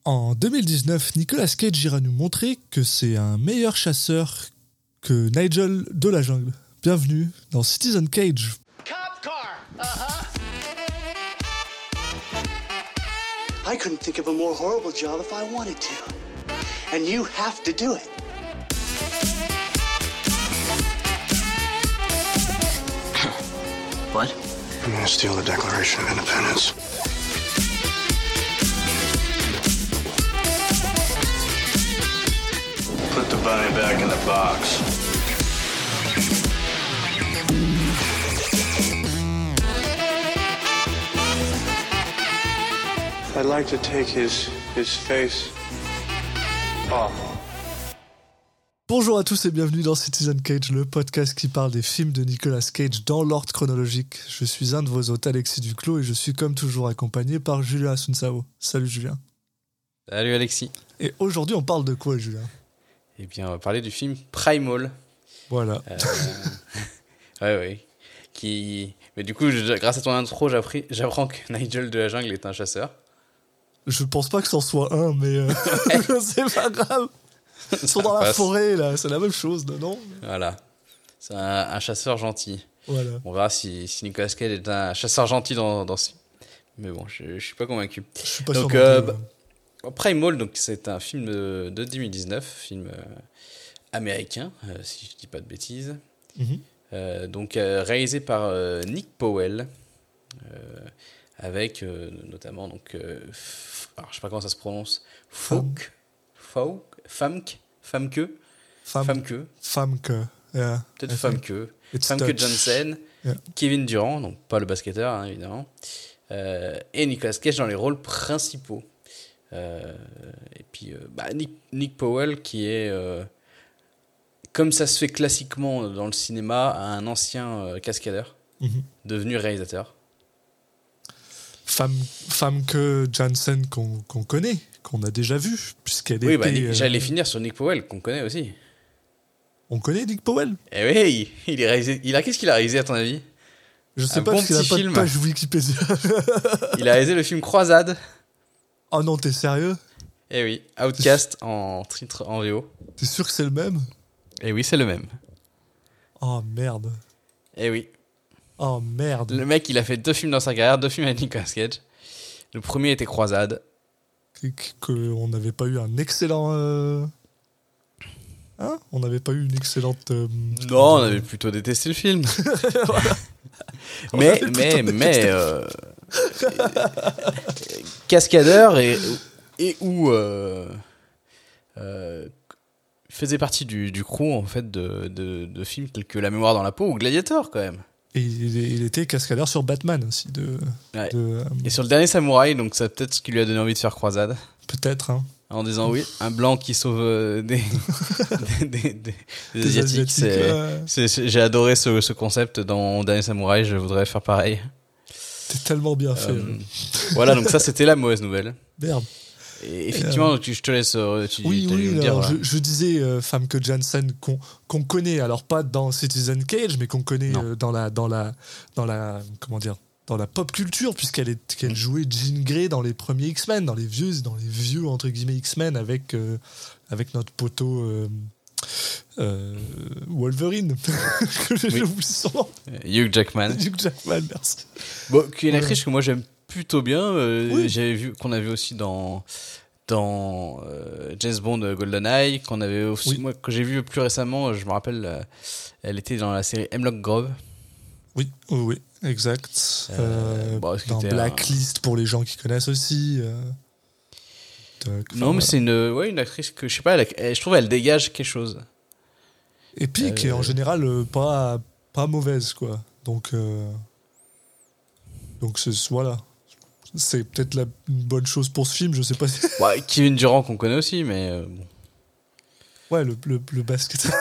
En 2019, Nicolas Cage ira nous montrer que c'est un meilleur chasseur que Nigel de la jungle. Bienvenue dans Citizen Cage. Cop car. I couldn't think of a more horrible job if I wanted to. And you have to do it. What? I'm gonna steal the Declaration of Independence. Put the bunny back in the box. I'd like to take his face off. Bonjour à tous et bienvenue dans Citizen Cage, le podcast qui parle des films de Nicolas Cage dans l'ordre chronologique. Je suis un de vos hôtes, Alexis Duclos, et je suis comme toujours accompagné par Julien Asunsao. Salut Julien. Salut Alexis. Et aujourd'hui on parle de quoi, Julien ? Eh bien, on va parler du film Primal. Voilà. Ouais. Mais du coup, grâce à ton intro, j'apprends que Nigel de la jungle est un chasseur. Je pense pas que c'en soit un, mais c'est pas grave. Ils sont dans la forêt, là, c'est la même chose, non ? Voilà. C'est un chasseur gentil. Voilà. On verra si Nicolas Cage est un chasseur gentil dans ce film. Mais bon, je suis pas convaincu. Je suis pas donc, sûr. Primal, donc, c'est un film de 2019, film américain, si je dis pas de bêtises. Mm-hmm. Donc réalisé par Nick Powell, avec notamment donc, alors je sais pas comment ça se prononce, Famke, yeah. peut-être Famke Janssen, yeah. Kevin Durant, donc pas le basketteur hein, évidemment, et Nicolas Cage dans les rôles principaux. Et puis Nick Powell qui est comme ça se fait classiquement dans le cinéma, un ancien cascadeur devenu réalisateur. Famke Janssen qu'on connaît, qu'on a déjà vu, puisqu'elle était... j'allais finir sur Nick Powell, qu'on connaît aussi. On connaît Nick Powell ? Eh oui, il est réalisé... Qu'est-ce qu'il a réalisé à ton avis ? Je sais pas, parce qu'il a pas de page Wikipédia. Il a réalisé le film Croisade. Oh non, t'es sérieux ? Eh oui, Outcast en titre en VO. T'es sûr que c'est le même ? Eh oui, c'est le même. Oh merde. Eh oui. Oh merde. Le mec, il a fait 2 films dans sa carrière, 2 films avec Nicolas Cage. Le premier était Croisade. On n'avait pas eu un excellent... Hein ? On n'avait pas eu une excellente... Non, on avait plutôt détesté le film. mais cascadeur et où faisait partie du crew en fait de films tels que La mémoire dans la peau ou Gladiator quand même. Et il était cascadeur sur Batman aussi. Et sur Le Dernier Samouraï, donc c'est peut-être ce qui lui a donné envie de faire Croisade. Peut-être, hein. En disant oui, un blanc qui sauve des Asiatiques. J'ai adoré ce concept dans Le Dernier Samouraï, je voudrais faire pareil. C'est tellement bien fait. Voilà, donc ça c'était la mauvaise nouvelle. Merde. Et effectivement, je te laisse. Je disais Famke Janssen qu'on connaît, alors pas dans Citizen Cage, mais qu'on connaît dans la comment dire, dans la pop culture, qu'elle jouait Jean Grey dans les premiers X-Men, dans les vieux entre guillemets X-Men avec notre poteau Wolverine. J'ai oublié son nom. Hugh Jackman, merci. Bon, qui est une actrice que moi j'aime plutôt bien. J'avais vu qu'on avait aussi dans James Bond GoldenEye, qu'on avait aussi, moi que j'ai vu plus récemment, je me rappelle, elle était dans la série Hemlock Grove. Oui, exact. Dans Blacklist pour les gens qui connaissent aussi. Mais c'est une actrice que je sais pas, je trouve elle dégage quelque chose. Et puis qui est en général pas mauvaise quoi. Donc voilà. C'est peut-être une bonne chose pour ce film, je sais pas. Kevin Durant qu'on connaît aussi, mais bon. Ouais, le basket.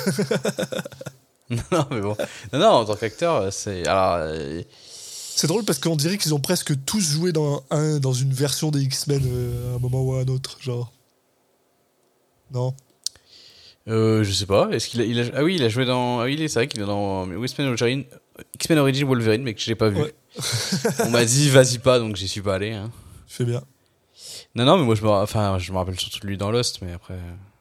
Non, mais bon. Non, en tant qu'acteur, c'est. Alors, c'est drôle parce qu'on dirait qu'ils ont presque tous joué dans une version des X-Men à un moment ou à un autre, genre. Non. Je sais pas. Est-ce qu'il a... Ah oui, il a joué dans. Ah oui, c'est vrai qu'il est dans X-Men Origins Wolverine, mais que je l'ai pas vu. Ouais. On m'a dit vas-y pas, donc j'y suis pas allé. Hein. Fais bien. Non, mais moi, je me rappelle surtout de lui dans Lost, mais après...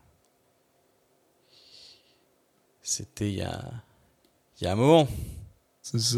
C'était il y a un moment. C'est ça.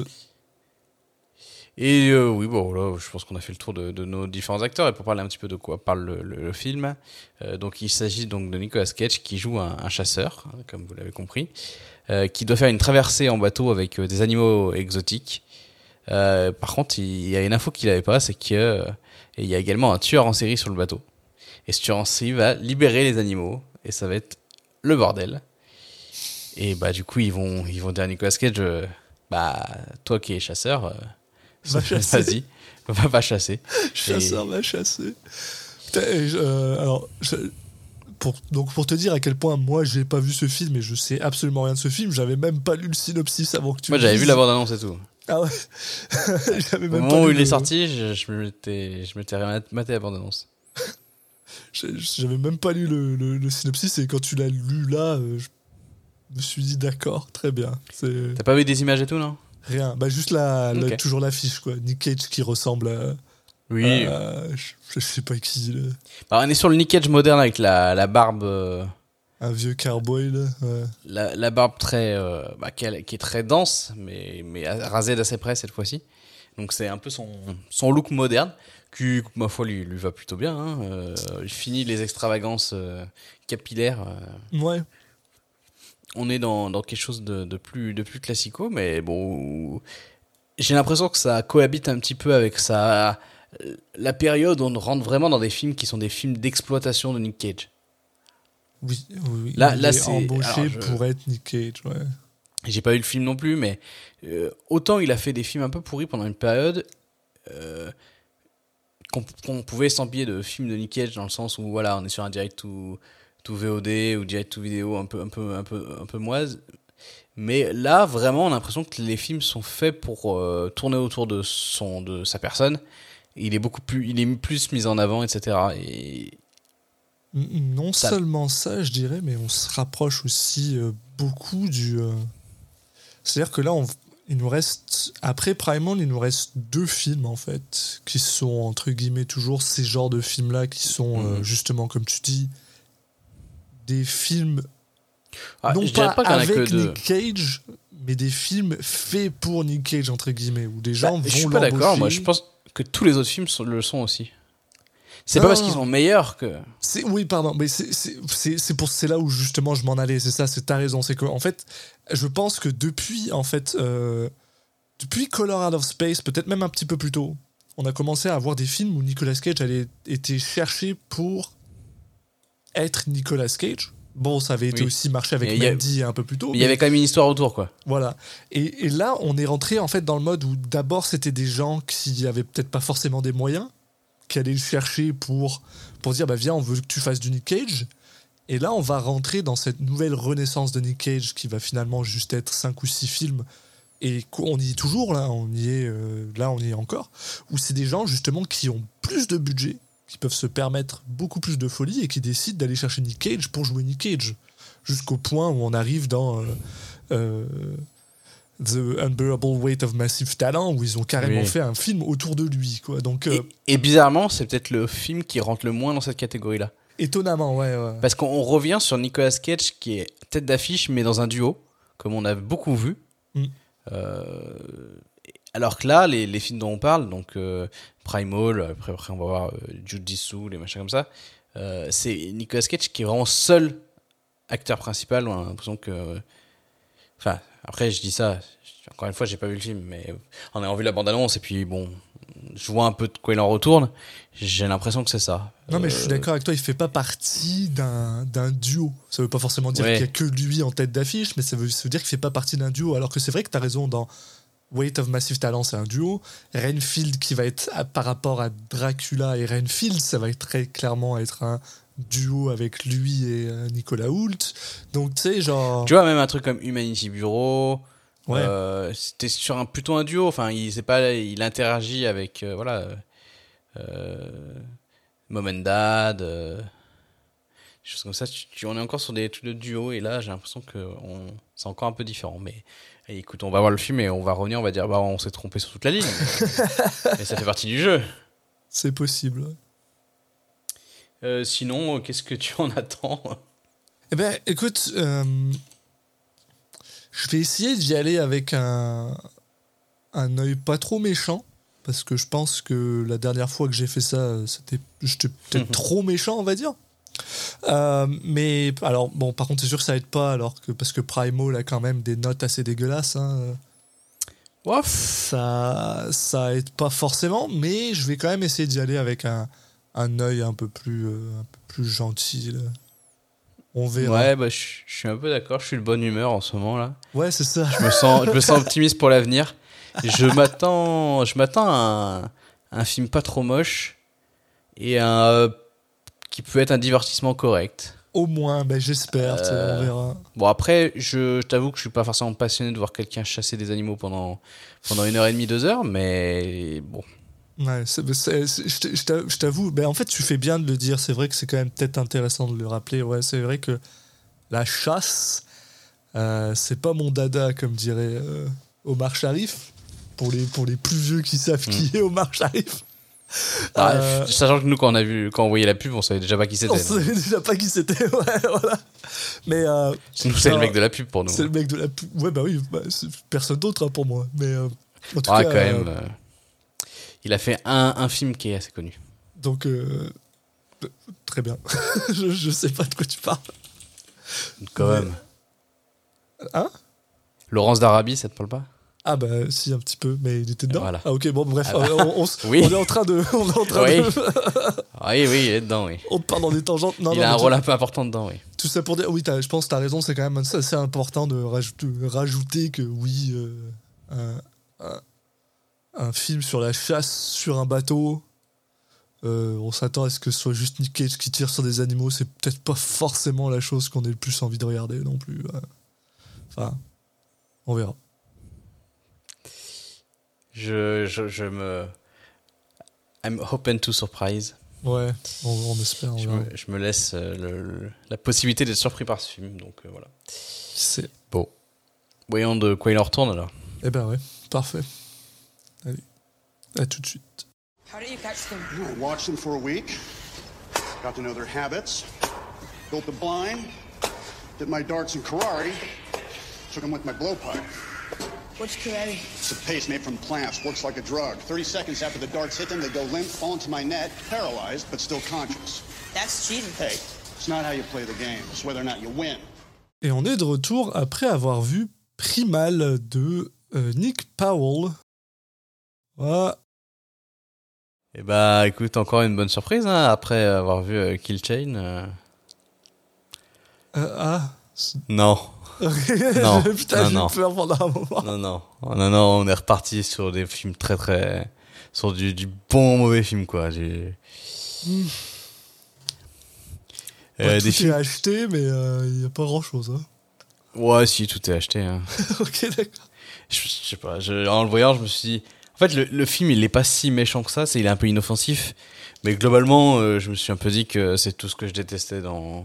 Et oui, bon, là, je pense qu'on a fait le tour de nos différents acteurs. Et pour parler un petit peu de quoi parle le film, donc il s'agit donc de Nicolas Cage qui joue un chasseur, hein, comme vous l'avez compris, qui doit faire une traversée en bateau avec des animaux exotiques. Par contre, il y a une info qu'il n'avait pas, c'est qu'il y a également un tueur en série sur le bateau. Et ce tueur en série va libérer les animaux, et ça va être le bordel. Et bah du coup, ils vont dire à Nicolas Cage, toi qui es chasseur... vas-y, va chasser. Chasseur va chasser. Putain, alors, pour te dire à quel point moi j'ai pas vu ce film et je sais absolument rien de ce film, j'avais même pas lu le synopsis avant que tu. Moi j'avais vu la bande-annonce et tout. Ah ouais. Au moment où il est sorti, je m'étais maté la bande-annonce. J'avais même pas lu le synopsis et quand tu l'as lu là, je me suis dit d'accord, très bien. T'as pas vu des images et tout, non? Rien, juste toujours l'affiche quoi. Nick Cage qui ressemble à. Oui. Je sais pas qui. Alors, on est sur le Nick Cage moderne avec la barbe. Un vieux cowboy là. Ouais. La barbe très, qui est très dense, mais rasée d'assez près cette fois-ci. Donc c'est un peu son look moderne qui, ma foi, lui va plutôt bien. Hein. Il finit les extravagances capillaires. Ouais. On est dans quelque chose de plus classico, mais bon, j'ai l'impression que ça cohabite un petit peu avec la période où on rentre vraiment dans des films qui sont des films d'exploitation de Nick Cage. Oui. Là, c'est embauché pour être Nick Cage, ouais. J'ai pas eu le film non plus, mais autant il a fait des films un peu pourris pendant une période qu'on pouvait s'empiller de films de Nick Cage dans le sens où voilà, on est sur un direct tout VOD ou direct to vidéo un peu moise, mais là vraiment on a l'impression que les films sont faits pour tourner autour de sa personne. Il est plus mis en avant, etc. Et non seulement ça, je dirais, mais on se rapproche aussi beaucoup du. C'est-à-dire que là, il nous reste après Primal, il nous reste 2 films en fait qui sont entre guillemets toujours ces genres de films là qui sont justement comme tu dis. Des films non pas avec Nick Cage, mais des films faits pour Nick Cage entre guillemets où des gens vont l'embaucher. Je suis pas d'accord. Moi, je pense que tous les autres films le sont aussi. C'est pas parce qu'ils sont meilleurs que. Oui, pardon, mais c'est là où justement je m'en allais. C'est ça, t'as raison. C'est que en fait, je pense que depuis Color Out of Space, peut-être même un petit peu plus tôt, on a commencé à avoir des films où Nicolas Cage été cherché pour être Nicolas Cage. Bon, ça avait été aussi marché avec Mandy un peu plus tôt. Mais il y avait quand même une histoire autour, quoi. Voilà. Et là, on est rentré en fait dans le mode où d'abord c'était des gens qui avaient peut-être pas forcément des moyens, qui allaient le chercher pour dire viens, on veut que tu fasses du Nick Cage. Et là, on va rentrer dans cette nouvelle renaissance de Nick Cage qui va finalement juste être 5 ou 6 films. Et on y est toujours là, on y est encore. Où c'est des gens justement qui ont plus de budget, qui peuvent se permettre beaucoup plus de folie et qui décident d'aller chercher Nick Cage pour jouer Nick Cage. Jusqu'au point où on arrive dans The Unbearable Weight of Massive Talent, où ils ont carrément fait un film autour de lui, quoi. Donc, et bizarrement, c'est peut-être le film qui rentre le moins dans cette catégorie-là. Étonnamment, ouais. Parce qu'on revient sur Nicolas Cage qui est tête d'affiche, mais dans un duo, comme on a beaucoup vu. Alors que là, les films dont on parle, donc Primal, après on va voir Jujitsu, les machins comme ça, c'est Nicolas Cage qui est vraiment seul acteur principal. On a l'impression que... Enfin, après je dis ça, encore une fois j'ai pas vu le film, mais en ayant vu la bande-annonce et puis bon, je vois un peu de quoi il en retourne, j'ai l'impression que c'est ça. Non mais je suis d'accord avec toi, il fait pas partie d'un duo. Ça veut pas forcément dire qu'il y a que lui en tête d'affiche, mais ça veut dire qu'il fait pas partie d'un duo, alors que c'est vrai que t'as raison, dans Weight of Massive Talent c'est un duo. Renfield qui va être par rapport à Dracula et Renfield, ça va très clairement être un duo avec lui et Nicolas Hoult. Donc tu sais, genre... Tu vois, même un truc comme Humanity Bureau, c'était sur plutôt un duo. Enfin, il interagit avec Mom and Dad, des choses comme ça. On est encore sur des trucs de duo, et là j'ai l'impression que c'est encore un peu différent. Mais écoute, on va voir le film et on va revenir, on va dire on s'est trompé sur toute la ligne. Mais ça fait partie du jeu. C'est possible. Sinon, qu'est-ce que tu en attends? Eh ben, écoute, je vais essayer d'y aller avec un œil pas trop méchant, parce que je pense que la dernière fois que j'ai fait ça, j'étais peut-être trop méchant, on va dire. Mais alors, bon, par contre, c'est sûr que ça aide pas, parce que Primal a quand même des notes assez dégueulasses. Hein. Ça aide pas forcément, mais je vais quand même essayer d'y aller avec un œil un peu plus gentil. Là. On verra. Ouais, bah, je suis un peu d'accord. Je suis de bonne humeur en ce moment là. Ouais, c'est ça. Je me sens optimiste pour l'avenir. Je m'attends à un film pas trop moche et qui peut être un divertissement correct. Au moins, ben j'espère. On verra. Bon, après, je t'avoue que je suis pas forcément passionné de voir quelqu'un chasser des animaux pendant 1h30, 2 heures, mais bon. Ouais, je t'avoue, ben en fait, tu fais bien de le dire. C'est vrai que c'est quand même peut-être intéressant de le rappeler. Ouais, c'est vrai que la chasse, c'est pas mon dada, comme dirait Omar Sharif. Pour les plus vieux qui savent qui est Omar Sharif. Sachant que nous, quand on voyait la pub, on savait déjà pas qui c'était. On savait déjà pas qui c'était, ouais, voilà. Mais c'est le mec de la pub pour nous. C'est le mec de la pub. Ouais, bah oui, c'est personne d'autre hein, pour moi. Mais en tout cas, quand même. Il a fait un film qui est assez connu. Donc, très bien. je sais pas de quoi tu parles. Quand même. Hein? Laurence d'Arabie, ça te parle pas? Ah bah si, un petit peu, mais il était dedans. Voilà. Ah ok, bon bref, oui. on est en train de... oui, il est dedans, oui. On part dans des tangentes. Il a un rôle un peu important dedans, oui. Tout ça pour dire... Oui, je pense que t'as raison, c'est quand même assez important de rajouter que oui, un film sur la chasse sur un bateau, on s'attend à ce que ce soit juste Nick Cage qui tire sur des animaux, c'est peut-être pas forcément la chose qu'on ait le plus envie de regarder non plus. Enfin, on verra. I'm open to surprise. Ouais, on espère. Je me laisse la possibilité d'être surpris par ce film, donc voilà. C'est bon. Voyons de quoi il en retourne alors. Eh ben ouais, parfait. Allez, à tout de suite. How do you catch them? I watched them for a week, got to know their habits, built the blind, did my darts and karate, took them with my blowpipe. What's karate? It's a paste made from plants, works like a drug. 30 seconds after the darts hit them, they go limp, fall into my net, paralyzed, but still conscious. That's cheating. Hey, it's not how you play the game, it's whether or not you win. Et on est de retour après avoir vu Primal de Nick Powell. Voilà. Et bah écoute, encore une bonne surprise, hein, après avoir vu Kill Chain. Non. Non, putain, j'ai peur pendant un moment. Non, on est reparti sur des films très sur du bon mauvais film quoi. Tout est acheté, mais il n'y a pas grand chose. Hein. Ouais, si, tout est acheté. Hein. Ok, d'accord. Je sais pas, en le voyant, je me suis dit. En fait, le film, il est pas si méchant que ça, il est un peu inoffensif. Mais globalement, je me suis un peu dit que c'est tout ce que je détestais dans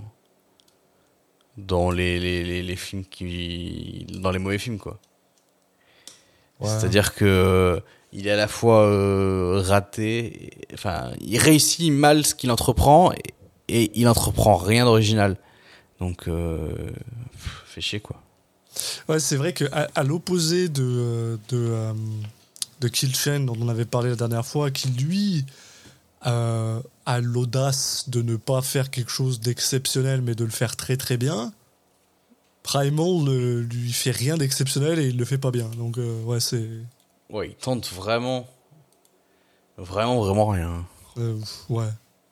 les films dans les mauvais films quoi. Ouais. C'est-à-dire que il est à la fois raté, enfin il réussit mal ce qu'il entreprend et il entreprend rien d'original. Donc fait chier quoi. Ouais, c'est vrai que à l'opposé de Kill Chain dont on avait parlé la dernière fois, qui lui a l'audace de ne pas faire quelque chose d'exceptionnel mais de le faire très très bien, Primal lui fait rien d'exceptionnel et il le fait pas bien. Donc ouais, c'est... Ouais, il tente vraiment rien. Ouais.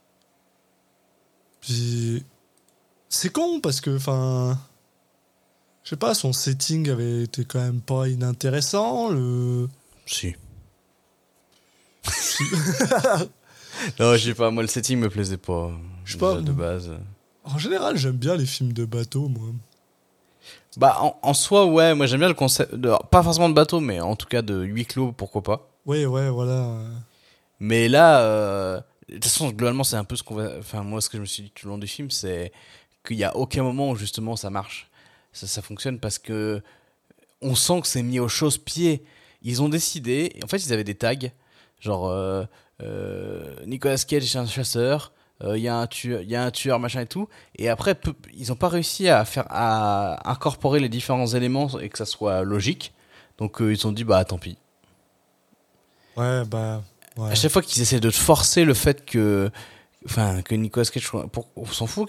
Puis c'est con parce que, enfin, je sais pas, son setting avait été quand même pas inintéressant. Si. Non, je sais pas, moi le setting me plaisait pas. Je sais pas. De base. En général, j'aime bien les films de bateau, moi. Bah, en soi, ouais, moi j'aime bien le concept, pas forcément de bateau, mais en tout cas de huis clos, pourquoi pas. Ouais, voilà. Mais là, de toute façon, globalement, c'est un peu ce qu'on va. Enfin, moi, ce que je me suis dit tout le long du film, c'est qu'il y a aucun moment où justement ça marche. Ça fonctionne parce que on sent que c'est mis au chausse-pied. Ils ont décidé, en fait, ils avaient des tags, genre Nicolas Cage est un chasseur, il y a un tueur, machin et tout. Et après, ils ont pas réussi à incorporer les différents éléments et que ça soit logique. Donc ils ont dit bah tant pis. Ouais, bah. Ouais. À chaque fois qu'ils essaient de forcer le fait que Nicolas Cage, on s'en fout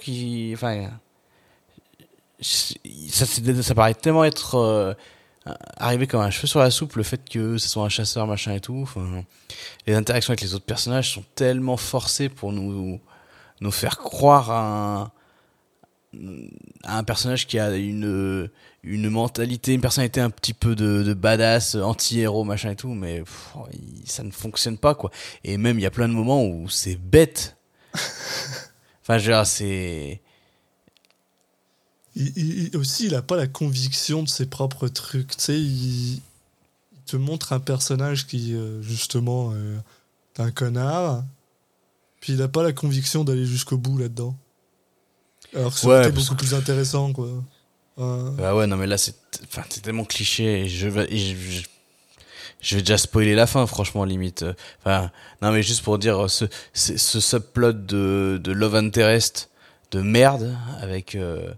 ça paraît tellement être arrivé comme un cheveu sur la soupe, le fait que ce soit un chasseur, machin et tout. Enfin, les interactions avec les autres personnages sont tellement forcées pour nous faire croire à un personnage qui a une mentalité, une personnalité un petit peu de badass, anti-héros, machin et tout, mais ça ne fonctionne pas, quoi. Et même, il y a plein de moments où c'est bête. Enfin, je veux dire, c'est... Aussi, il a pas la conviction de ses propres trucs. Tu sais, il te montre un personnage qui, justement, est un connard, puis il a pas la conviction d'aller jusqu'au bout là-dedans. Alors que c'était beaucoup plus intéressant, quoi. Bah ouais, non, mais là, c'est tellement cliché. Et je vais déjà spoiler la fin, franchement, limite. Enfin, non, mais juste pour dire, ce subplot de Love Interest de merde, avec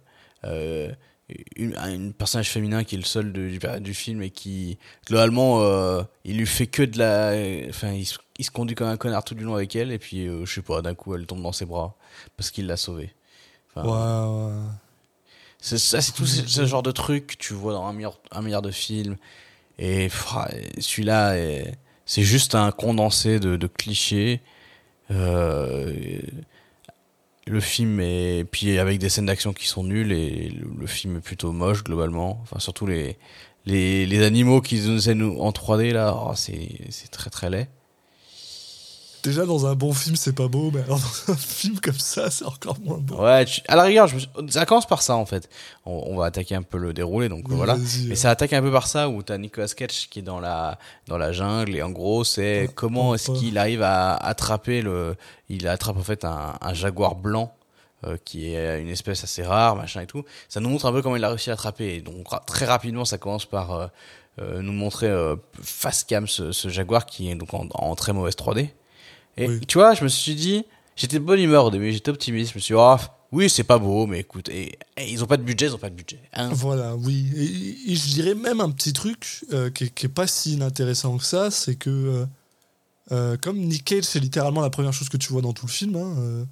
une personnage féminin qui est le seul du film et qui, globalement, il lui fait que de la... Enfin, il se conduit comme un connard tout du long avec elle, et puis, je sais pas, d'un coup, elle tombe dans ses bras parce qu'il l'a sauvée. Enfin, ouais. C'est tout ce genre de truc que tu vois dans un milliard de films. Et celui-là, c'est juste un condensé de clichés. Le film est... Puis avec des scènes d'action qui sont nulles, et le film est plutôt moche, globalement. Enfin, surtout les animaux qu'ils nous en 3D, là, c'est très très laid. Déjà, dans un bon film, c'est pas beau, mais alors dans un film comme ça, c'est encore moins beau. Ouais, à la rigueur, ça commence par ça, en fait. On va attaquer un peu le déroulé, donc oui, voilà. Mais ça attaque un peu par ça, où t'as Nicolas Cage qui est dans la jungle, et en gros, c'est comment est-ce qu'il arrive à attraper il attrape, en fait, un jaguar blanc, qui est une espèce assez rare, machin et tout. Ça nous montre un peu comment il a réussi à attraper. Et donc, très rapidement, ça commence par nous montrer face cam ce jaguar qui est donc en très mauvaise 3D. Et tu vois, je me suis dit, j'étais de bonne humeur au début, j'étais optimiste, je me suis dit, oui, c'est pas beau, mais écoute, et ils ont pas de budget, hein. Voilà, oui. Et je dirais même un petit truc qui est pas si inintéressant que ça, c'est que comme Nick Cage, c'est littéralement la première chose que tu vois dans tout le film, hein,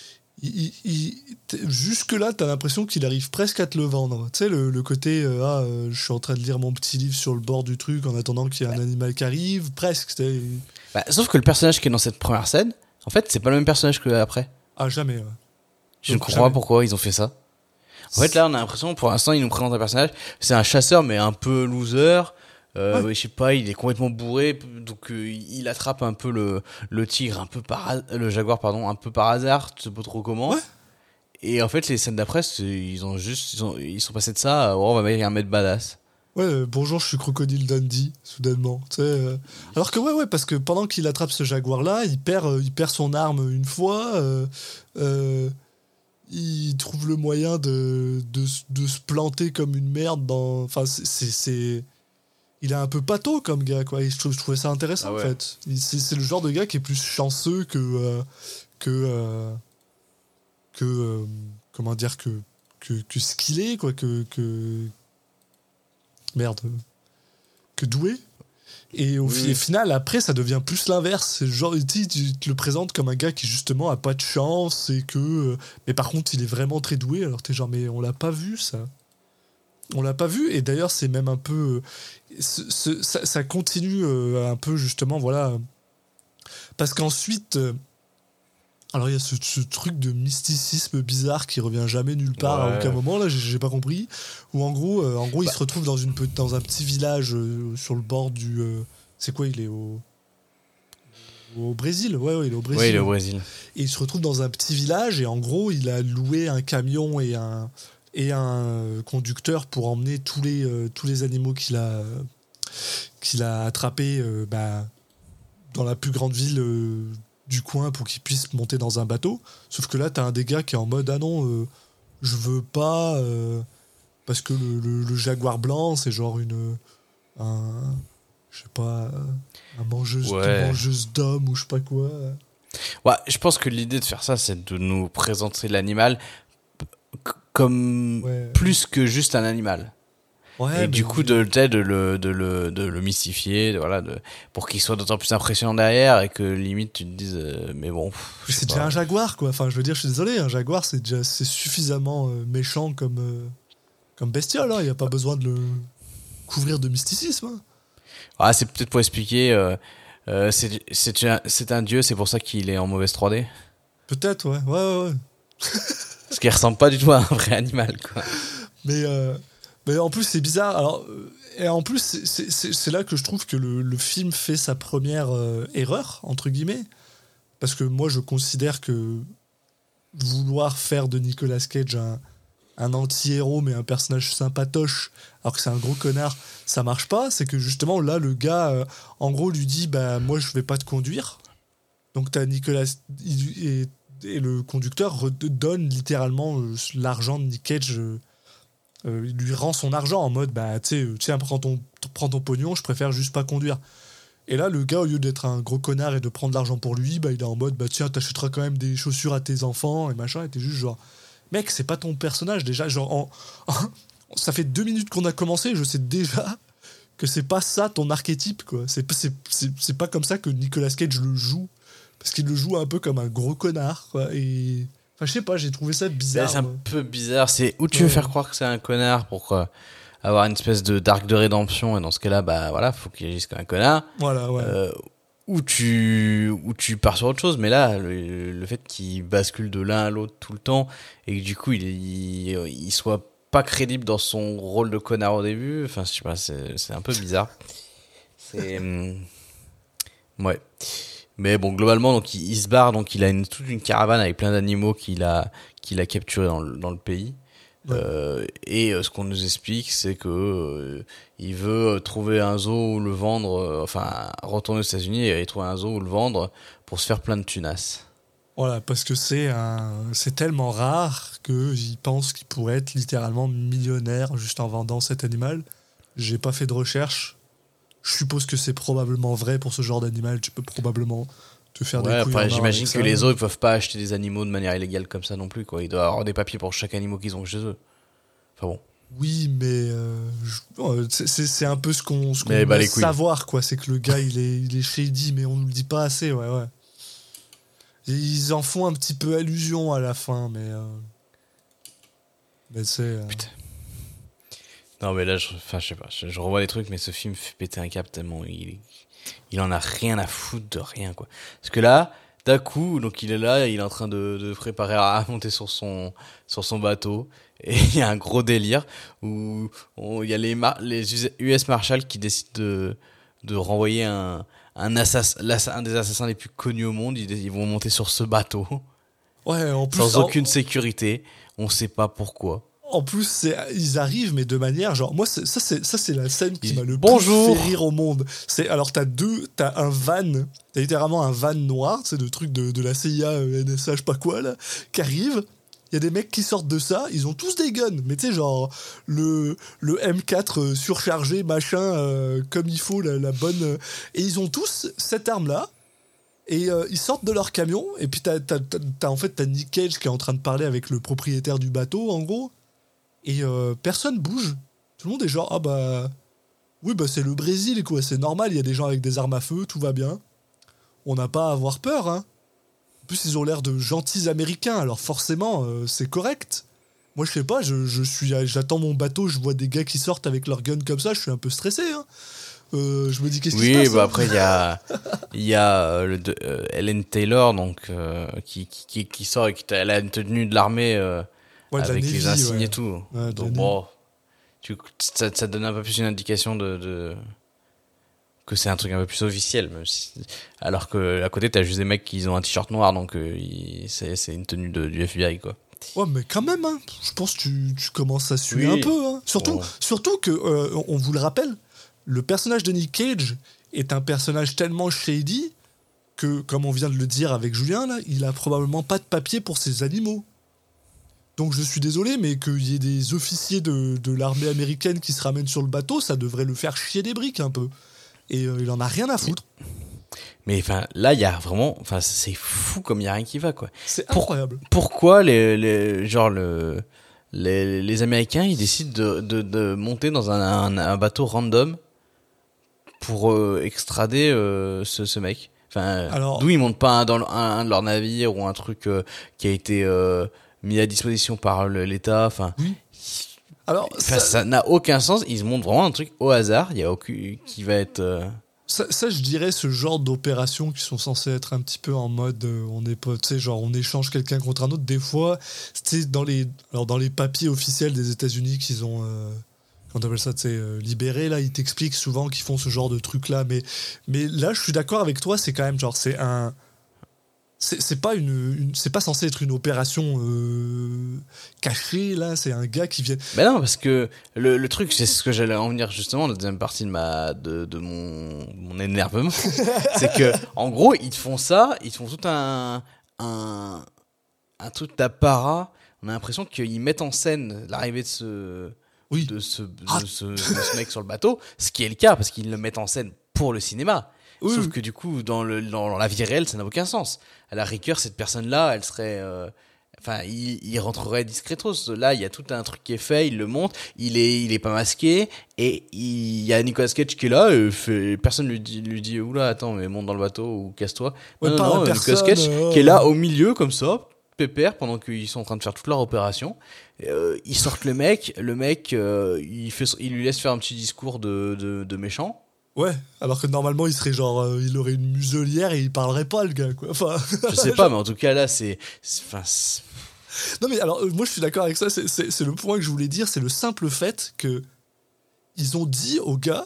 jusque-là, t'as l'impression qu'il arrive presque à te le vendre. Tu sais, le côté, je suis en train de lire mon petit livre sur le bord du truc en attendant qu'il y ait un animal qui arrive, presque. Sauf que le personnage qui est dans cette première scène, en fait, c'est pas le même personnage que après. Ah, jamais. Ouais. Je ne comprends pas pourquoi ils ont fait ça. En fait, là, on a l'impression, pour l'instant, ils nous présentent un personnage, c'est un chasseur, mais un peu loser. Je sais pas, il est complètement bourré, donc il attrape un peu le tigre, le jaguar, pardon, un peu par hasard, tu sais pas trop comment. Ouais. Et en fait, les scènes d'après, ils sont passés de ça, on va mettre un mec badass. Ouais, bonjour, je suis Crocodile Dundee, soudainement. Alors que ouais, parce que pendant qu'il attrape ce jaguar-là, il perd son arme une fois, il trouve le moyen de se planter comme une merde dans... Enfin, il est un peu pâteau comme gars, quoi. Et je trouvais ça intéressant, en fait. C'est le genre de gars qui est plus chanceux que comment dire, que ce qu'il est, quoi, que doué. Et au final, après, ça devient plus l'inverse. C'est genre, tu te le présentes comme un gars qui, justement, a pas de chance et que... mais par contre, il est vraiment très doué. Alors t'es genre, mais on l'a pas vu, ça. On l'a pas vu. Et d'ailleurs, c'est même un peu... ça continue un peu, justement, voilà. Parce qu'ensuite... alors il y a ce truc de mysticisme bizarre qui revient jamais nulle part à aucun moment, là j'ai pas compris, où en gros il se retrouve dans un petit village sur le bord du c'est quoi, il est au Brésil, il est au Brésil. Ouais, il est au Brésil. Et il se retrouve dans un petit village et en gros il a loué un camion et un conducteur pour emmener tous les animaux qu'il a attrapés dans la plus grande ville du coin pour qu'ils puissent monter dans un bateau. Sauf que là, t'as un des gars qui est en mode je veux pas parce que le jaguar blanc, c'est genre un mangeuse d'hommes ou je sais pas quoi. Ouais, je pense que l'idée de faire ça, c'est de nous présenter l'animal comme plus que juste un animal. Ouais, et du coup, de le mystifier, pour qu'il soit d'autant plus impressionnant derrière et que limite tu te dises, mais bon. C'est déjà un jaguar, quoi. Enfin, je veux dire, je suis désolé, un jaguar, c'est suffisamment méchant comme bestiole. Il n'y a pas besoin de le couvrir de mysticisme. Hein. Ah, c'est peut-être pour expliquer. C'est un dieu, c'est pour ça qu'il est en mauvaise 3D. Peut-être, ouais. Parce qu'il ressemble pas du tout à un vrai animal, quoi. Mais en plus, c'est bizarre. Alors, et en plus, c'est là que je trouve que le film fait sa première erreur, entre guillemets. Parce que moi, je considère que vouloir faire de Nicolas Cage un anti-héros, mais un personnage sympatoche, alors que c'est un gros connard, ça marche pas. C'est que justement, là, le gars, en gros, lui dit bah, moi, je vais pas te conduire. Donc, t'as Nicolas. Et le conducteur donne littéralement l'argent de Nick Cage. Il lui rend son argent en mode bah tu sais prends ton pognon, je préfère juste pas conduire. Et là le gars, au lieu d'être un gros connard et de prendre l'argent pour lui, bah il est en mode bah tiens, t'achèteras quand même des chaussures à tes enfants et machin. Et t'es juste genre mec, c'est pas ton personnage déjà, genre ça fait 2 minutes qu'on a commencé, je sais déjà que c'est pas ça ton archétype, quoi. C'est pas comme ça que Nicolas Cage le joue, parce qu'il le joue un peu comme un gros connard, quoi. Et enfin, je sais pas, j'ai trouvé ça bizarre. C'est un peu bizarre. C'est où tu veux faire croire que c'est un connard pour avoir une espèce d'arc de rédemption, et dans ce cas-là, bah voilà, faut qu'il agisse comme un connard. Voilà, ouais. Ou tu pars sur autre chose, mais là, le fait qu'il bascule de l'un à l'autre tout le temps, et que du coup, il soit pas crédible dans son rôle de connard au début, enfin, je sais pas, c'est un peu bizarre. C'est. Ouais. Mais bon, globalement, donc il se barre, donc il a toute une caravane avec plein d'animaux qu'il a capturés dans le pays. Ouais. Et ce qu'on nous explique, c'est que il veut trouver un zoo où le vendre, retourner aux États-Unis et trouver un zoo où le vendre pour se faire plein de tunasses. Voilà, parce que c'est tellement rare qu'il pense qu'il pourrait être littéralement millionnaire juste en vendant cet animal. J'ai pas fait de recherche. Je suppose que c'est probablement vrai pour ce genre d'animal. Tu peux probablement te faire des couilles. Après, j'imagine que les zoos, ils peuvent pas acheter des animaux de manière illégale comme ça non plus, quoi. Ils doivent avoir des papiers pour chaque animal qu'ils ont chez eux. Enfin bon. Oui, mais c'est un peu ce qu'on doit savoir, quoi. C'est que le gars, il est shady, mais on ne le dit pas assez, ouais. Et ils en font un petit peu allusion à la fin, mais c'est... Putain. Non, mais là, je sais pas, je revois des trucs, mais ce film fait péter un câble tellement il en a rien à foutre de rien, quoi. Parce que là, d'un coup, donc il est là, il est en train de préparer à monter sur son bateau, et il y a un gros délire où il y a les US Marshals qui décident de renvoyer un des assassins les plus connus au monde. Ils vont monter sur ce bateau. Ouais, en plus, sans aucune sécurité, on sait pas pourquoi. En plus, ils arrivent, mais de manière genre... Moi, ça, c'est la scène qui m'a le plus fait rire au monde. Alors, t'as un van, t'as littéralement un van noir, c'est le truc de la CIA, NSA, je sais pas quoi, là, qui arrive. Il y a des mecs qui sortent de ça, ils ont tous des guns, mais tu sais, genre, le M4 surchargé, machin, comme il faut, la bonne... et ils ont tous cette arme-là, et ils sortent de leur camion, et puis t'as Nick Cage qui est en train de parler avec le propriétaire du bateau, en gros. Et personne bouge. Tout le monde est genre, ah bah... Oui, bah c'est le Brésil, quoi. C'est normal, il y a des gens avec des armes à feu, tout va bien. On n'a pas à avoir peur, hein. En plus, ils ont l'air de gentils Américains, alors forcément, c'est correct. Moi, je sais pas, j'attends mon bateau, je vois des gars qui sortent avec leurs guns comme ça, je suis un peu stressé, hein. Je me dis, qu'est-ce qui se passe? Oui, bah après, il y a Ellen Taylor, donc, qui sort et elle a une tenue de l'armée... Ouais, avec les insignes et tout. Ouais, donc bon, ça donne un peu plus une indication que c'est un truc un peu plus officiel, même si, alors que à côté t'as juste des mecs qui ont un t-shirt noir, donc c'est une tenue du FBI, quoi. Ouais, mais quand même, hein, je pense que tu commences à suer un peu, hein. Surtout que on vous le rappelle, le personnage de Nick Cage est un personnage tellement shady que, comme on vient de le dire avec Julien là, il a probablement pas de papier pour ses animaux. Donc je suis désolé, mais qu'il y ait des officiers de l'armée américaine qui se ramènent sur le bateau, ça devrait le faire chier des briques un peu. Et il en a rien à foutre. Mais enfin, là, il y a vraiment, enfin, c'est fou comme il y a rien qui va, quoi. C'est incroyable. Pourquoi les Américains, ils décident de monter dans un bateau random pour extrader ce mec? Enfin, d'où ils montent pas dans un de leurs navires ou un truc qui a été mis à disposition par l'État. Enfin, oui. Alors, ça n'a aucun sens. Ils montent vraiment un truc au hasard. Il y a aucun qui va être. Ça, je dirais ce genre d'opérations qui sont censées être un petit peu en mode on est pas, tu sais, genre on échange quelqu'un contre un autre. Des fois, c'est dans les papiers officiels des États-Unis qu'ils ont. Quand on appelle ça, tu sais, libéré, là, ils t'expliquent souvent qu'ils font ce genre de truc-là. Mais là, je suis d'accord avec toi, c'est quand même genre, c'est pas censé être une opération cachée, là, c'est un gars qui vient. Ben non, parce que le truc, c'est ce que j'allais en venir justement, la deuxième partie de mon énervement. C'est que, en gros, ils font tout un tout apparat. On a l'impression qu'ils mettent en scène l'arrivée de ce mec sur le bateau, ce qui est le cas parce qu'ils le mettent en scène pour le cinéma. Oui, sauf que du coup, dans la vie réelle, ça n'a aucun sens. À la rigueur, cette personne-là, elle serait, il rentrerait discretos. Là, il y a tout un truc qui est fait, il le monte, il est pas masqué, et il y a Nicolas Cage qui est là, personne lui dit, oula, attends, mais monte dans le bateau ou casse-toi. Ouais, non, Nicolas Cage qui est là au milieu, comme ça, pépère, pendant qu'ils sont en train de faire toute leur opération. Ils sortent le mec, il lui laisse faire un petit discours de méchant. Ouais, alors que normalement il serait genre, il aurait une muselière et il parlerait pas, le gars, quoi. Enfin, je sais pas, mais en tout cas là non mais alors moi je suis d'accord avec ça, c'est le point que je voulais dire, c'est le simple fait que ils ont dit aux gars,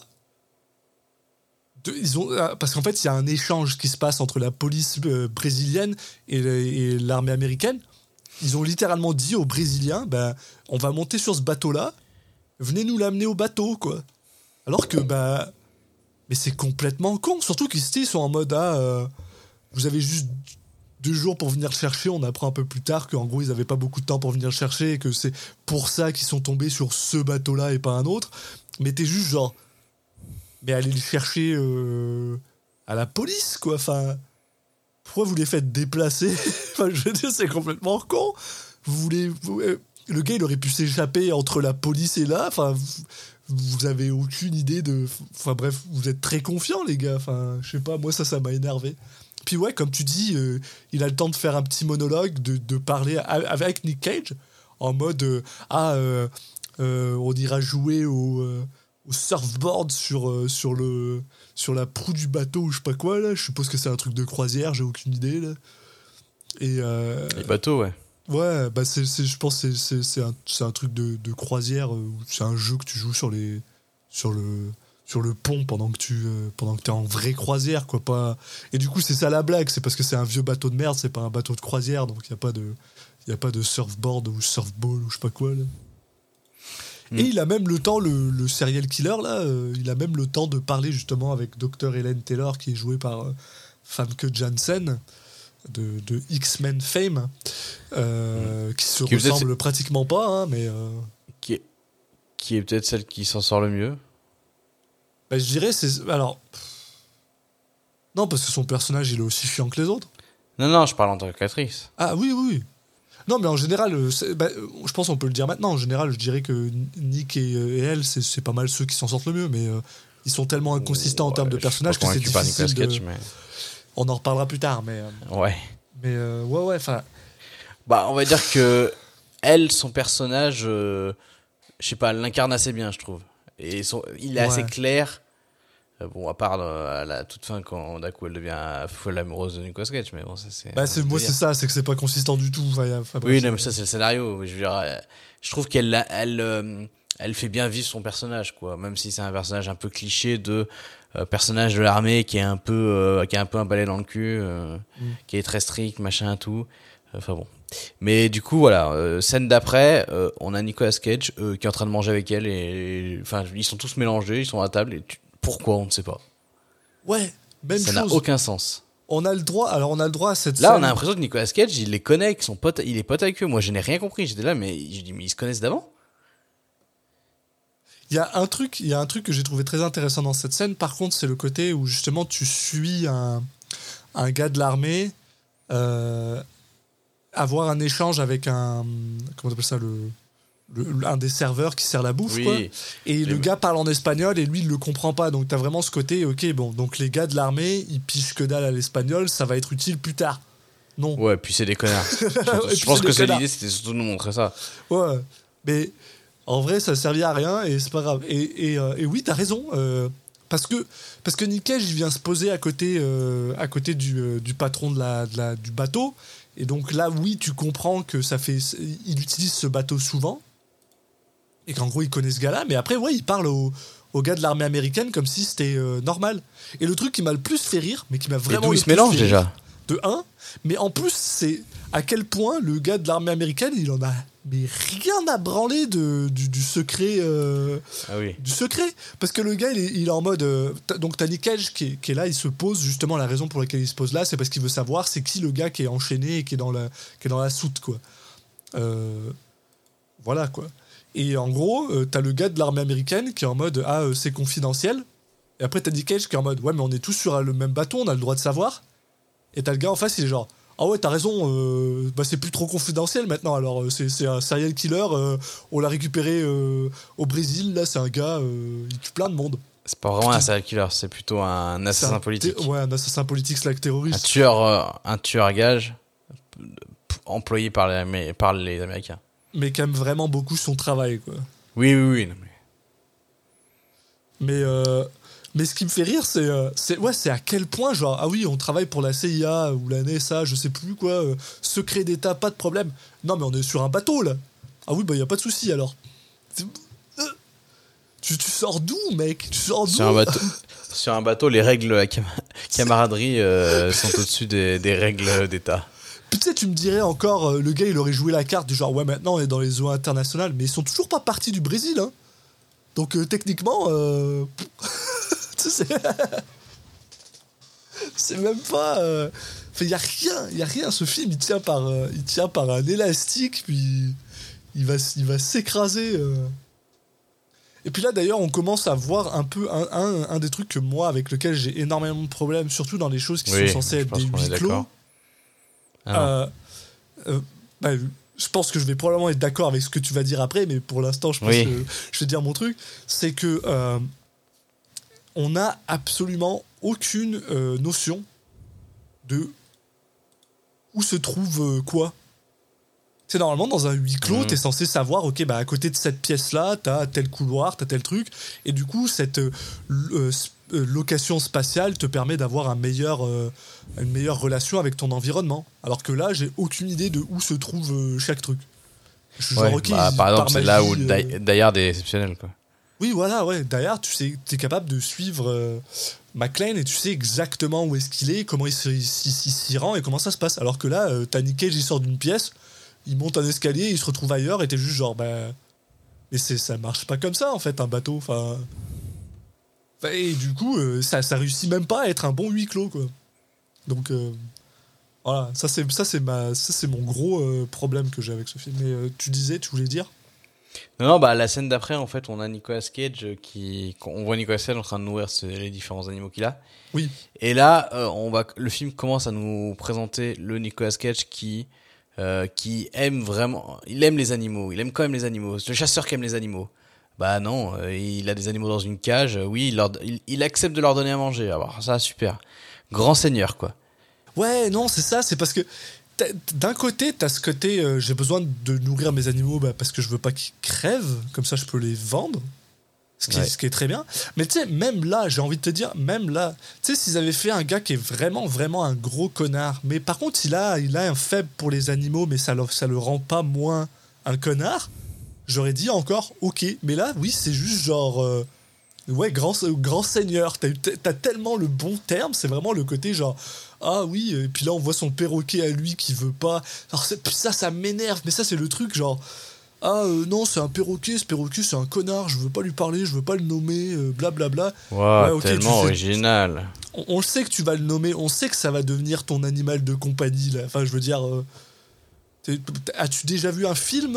parce qu'en fait il y a un échange qui se passe entre la police brésilienne et l'armée américaine. Ils ont littéralement dit aux Brésiliens, on va monter sur ce bateau-là, venez nous l'amener au bateau, quoi. Alors que mais c'est complètement con, surtout qu'ils sont en mode vous avez juste 2 jours pour venir le chercher. On apprend un peu plus tard qu'en gros ils avaient pas beaucoup de temps pour venir le chercher et que c'est pour ça qu'ils sont tombés sur ce bateau-là et pas un autre. Mais t'es juste genre, mais allez le chercher à la police, quoi. Enfin, pourquoi vous les faites déplacer? Enfin, je veux dire, c'est complètement con. Le gars il aurait pu s'échapper entre la police et là. Enfin, vous avez aucune idée de. Enfin bref, vous êtes très confiants, les gars. Enfin, je sais pas, moi ça m'a énervé. Puis ouais, comme tu dis, il a le temps de faire un petit monologue, de parler avec Nick Cage en mode on ira jouer au surfboard sur la proue du bateau ou je sais pas quoi là. Je suppose que c'est un truc de croisière, j'ai aucune idée là. Et les bateaux, ouais. Ouais, je pense que c'est un truc de croisière, c'est un jeu que tu joues sur le pont pendant que t'es en vraie croisière, quoi. Pas... Et du coup, c'est ça la blague, c'est parce que c'est un vieux bateau de merde, c'est pas un bateau de croisière, donc il y a pas de surfboard ou surfball ou je sais pas quoi, là. Et il a même le temps, le serial killer, là, il a même le temps de parler justement avec Dr. Helen Taylor, qui est jouée par Famke Janssen, de X-Men fame, qui se ressemble pratiquement pas, hein, mais qui est peut-être celle qui s'en sort le mieux. Je dirais alors non, parce que son personnage il est aussi chiant que les autres. Non, je parle en tant qu'actrice. Ah oui. Non, mais en général, je pense qu'on peut le dire maintenant. En général, je dirais que Nick et elle, c'est pas mal ceux qui s'en sortent le mieux, mais ils sont tellement inconsistants en termes de personnages que c'est difficile de... mais... On en reparlera plus tard, mais... Ouais. Mais ouais, enfin... on va dire que elle, son personnage, je sais pas, elle l'incarne assez bien, je trouve. Et il est assez clair. Bon, à part à la toute fin, quand d'un coup elle devient folle amoureuse de Nicolas Cage, mais bon, ça c'est... moi c'est ça, c'est que c'est pas consistant du tout. Oui, non, mais ça c'est le scénario. Je veux dire, je trouve qu'elle elle fait bien vivre son personnage, quoi. Même si c'est un personnage un peu cliché de personnage de l'armée qui est un peu un balai dans le cul, qui est très strict, machin, tout. Enfin bon. Mais du coup, voilà, scène d'après, on a Nicolas Cage qui est en train de manger avec elle et enfin, ils sont tous mélangés, ils sont à table et pourquoi on ne sait pas. Ouais, même chose. Ça n'a aucun sens. On a le droit à cette Là, scène. on a l'impression que Nicolas Cage, il les connaît, avec son pote, il est pote avec eux. Moi, je n'ai rien compris. J'étais là, mais je dis, mais ils se connaissent d'avant. Il y a un truc que j'ai trouvé très intéressant dans cette scène. Par contre, c'est le côté où justement tu suis un gars de l'armée avoir un échange avec un... Comment on appelle ça, un des serveurs qui sert la bouffe, quoi. Et le gars parle en espagnol et lui il le comprend pas, donc t'as vraiment ce côté donc les gars de l'armée ils pichent que dalle à l'espagnol, ça va être utile plus tard. Non. Ouais, puis c'est des connards. Je pense que l'idée c'était surtout de nous montrer ça. Ouais, mais en vrai ça servait à rien et c'est pas grave. Et oui, t'as raison, parce que Nick Cage il vient se poser à côté du patron du bateau, et donc là oui tu comprends que il utilise ce bateau souvent. Et qu'en gros, il connaît ce gars-là, mais après, ouais, il parle au gars de l'armée américaine comme si c'était normal. Et le truc qui m'a le plus fait rire, mais qui m'a vraiment. Et d'où il se mélange déjà. De un, mais en plus, c'est à quel point le gars de l'armée américaine, il en a mais rien à branler du secret. Ah oui. Du secret. Parce que le gars, il est en mode. Donc, t'as Nick Cage qui est là, il se pose, justement, la raison pour laquelle il se pose là, c'est parce qu'il veut savoir c'est qui le gars qui est enchaîné et qui est dans la soute, quoi. Voilà, quoi. Et en gros, t'as le gars de l'armée américaine qui est en mode c'est confidentiel. Et après, t'as Nick Cage qui est en mode ouais, mais on est tous sur le même bateau, on a le droit de savoir. Et t'as le gars en face, il est genre ah ouais, t'as raison, c'est plus trop confidentiel maintenant. Alors, c'est un serial killer, on l'a récupéré au Brésil, là, c'est un gars, il tue plein de monde. C'est pas vraiment un serial killer, c'est plutôt un assassin politique. Ouais, un assassin politique slash terroriste. Un tueur à gages employé par les Américains. Mais qui aime vraiment beaucoup son travail, quoi. Oui. Non, mais ce qui me fait rire, c'est à quel point, genre, ah oui, on travaille pour la CIA ou la NSA, je sais plus quoi, secret d'État, pas de problème. Non, mais on est sur un bateau, là. Ah oui, bah, y a pas de souci, alors. Tu sors d'où, mec? Tu sors d'où? Sur un bateau, les règles de la camaraderie sont au-dessus des règles d'État. Puis tu sais, tu me dirais encore, le gars, il aurait joué la carte du genre, ouais, maintenant, on est dans les eaux internationales, mais ils sont toujours pas partis du Brésil, hein. Donc, techniquement, tu sais, c'est même pas... Enfin, y a rien. Ce film, il tient par un élastique, puis il va s'écraser. Et puis là, d'ailleurs, on commence à voir un peu un des trucs que moi, avec lequel j'ai énormément de problèmes, surtout dans les choses qui sont censées être des huis clos. Je pense que je vais probablement être d'accord avec ce que tu vas dire après, mais pour l'instant, je pense que je vais dire mon truc. C'est que on n'a absolument aucune notion de où se trouve quoi. C'est normalement dans un huis clos, t'es censé savoir, ok, bah à côté de cette pièce-là, t'as tel couloir, t'as tel truc, et du coup, cette location spatiale te permet d'avoir une meilleure relation avec ton environnement. Alors que là, j'ai aucune idée de où se trouve chaque truc. Par exemple, c'est là où Die Hard est exceptionnel, quoi. Oui, voilà, ouais. Die Hard, tu sais, t'es capable de suivre McClane et tu sais exactement où est-ce qu'il est, comment il s'y rend et comment ça se passe. Alors que là, t'as Nick Cage, il sort d'une pièce, il monte un escalier, il se retrouve ailleurs et t'es juste genre, mais ça marche pas comme ça, en fait, un bateau, enfin... Et du coup, ça réussit même pas à être un bon huis clos, quoi. Donc, voilà, ça c'est mon gros problème que j'ai avec ce film. Mais tu voulais dire? Non, la scène d'après, en fait, on a Nicolas Cage on voit Nicolas Cage en train de nourrir les différents animaux qu'il a. Oui. Et là, le film commence à nous présenter le Nicolas Cage qui aime vraiment, il aime les animaux, il aime quand même les animaux. C'est le chasseur qui aime les animaux. Bah non, il a des animaux dans une cage, oui, il accepte de leur donner à manger. Alors ça, super. Grand seigneur, quoi. Ouais, non, c'est ça, c'est parce que d'un côté, t'as ce côté, j'ai besoin de nourrir mes animaux parce que je veux pas qu'ils crèvent, comme ça je peux les vendre, ce qui est très bien. Mais tu sais, même là, j'ai envie de te dire, tu sais, s'ils avaient fait un gars qui est vraiment, vraiment un gros connard, mais par contre, il a un faible pour les animaux, mais ça le rend pas moins un connard, j'aurais dit encore, ok. Mais là, oui, c'est juste genre... grand seigneur. T'as tellement le bon terme, c'est vraiment le côté genre... Ah oui, et puis là, on voit son perroquet à lui qui veut pas... Alors ça m'énerve, mais ça, c'est le truc, genre... non, c'est un perroquet, ce perroquet, c'est un connard, je veux pas lui parler, je veux pas le nommer, blablabla. Wow, tellement original. On le sait que tu vas le nommer, on sait que ça va devenir ton animal de compagnie, là. Enfin, je veux dire... As-tu déjà vu un film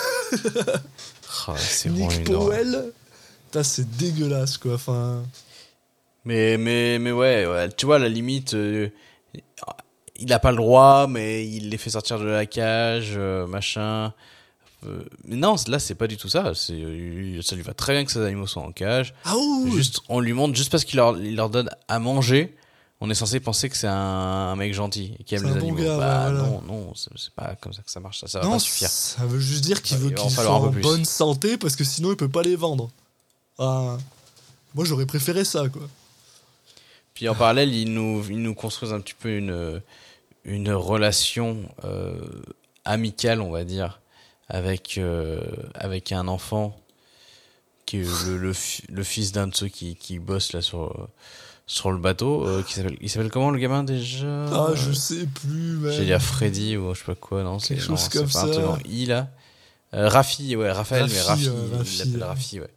c'est Nick Powell? C'est dégueulasse, quoi. Enfin... Mais ouais, tu vois, à la limite, il n'a pas le droit, mais il les fait sortir de la cage, machin. Mais non, là, c'est pas du tout ça. Ça lui va très bien que ces animaux soient en cage. Ah oui. Juste, on lui montre, juste parce qu'il leur donne à manger, on est censé penser que c'est un mec gentil et qui aime les animaux. Gars, bah voilà. Non, c'est pas comme ça que ça marche. Ça va non, pas suffire. Ça veut juste dire qu'il veut Il va en qu'ils soient falloir un en peu plus. bonne santé parce que sinon il peut pas les vendre. Ah, moi j'aurais préféré ça, quoi. Puis en parallèle, ils nous construisent un petit peu une relation amicale, on va dire, avec un enfant qui est le fils d'un de ceux qui bosse là sur le bateau. Il s'appelle comment le gamin déjà? Ah, je sais plus. J'ai dit à Freddy ou je sais pas quoi, non? Quelque chose comme c'est ça. pas un truc en I là. Rafi, ouais, Raphaël, mais Rafi, Rafi, il l'appelle Rafi, ouais.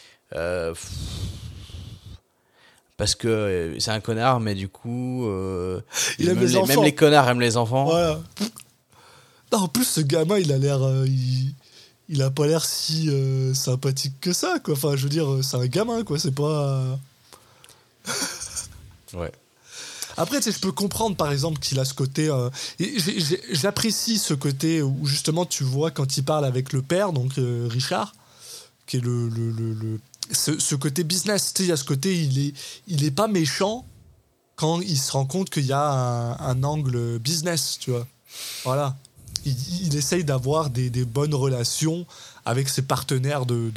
Parce que c'est un connard, mais du coup, il aime les enfants. Même les connards aiment les enfants. Voilà. Non, en plus, ce gamin, il a l'air, il a pas l'air si sympathique que ça, quoi. Enfin, je veux dire, c'est un gamin, quoi. C'est pas. Ouais. Après, tu sais, je peux comprendre, par exemple, qu'il a ce côté. J'apprécie ce côté où justement, tu vois quand il parle avec le père, donc Richard, qui est ce côté business. Tu sais, il y a ce côté, il est pas méchant quand il se rend compte qu'il y a un angle business, tu vois. Voilà. Il essaye d'avoir des bonnes relations avec ses partenaires de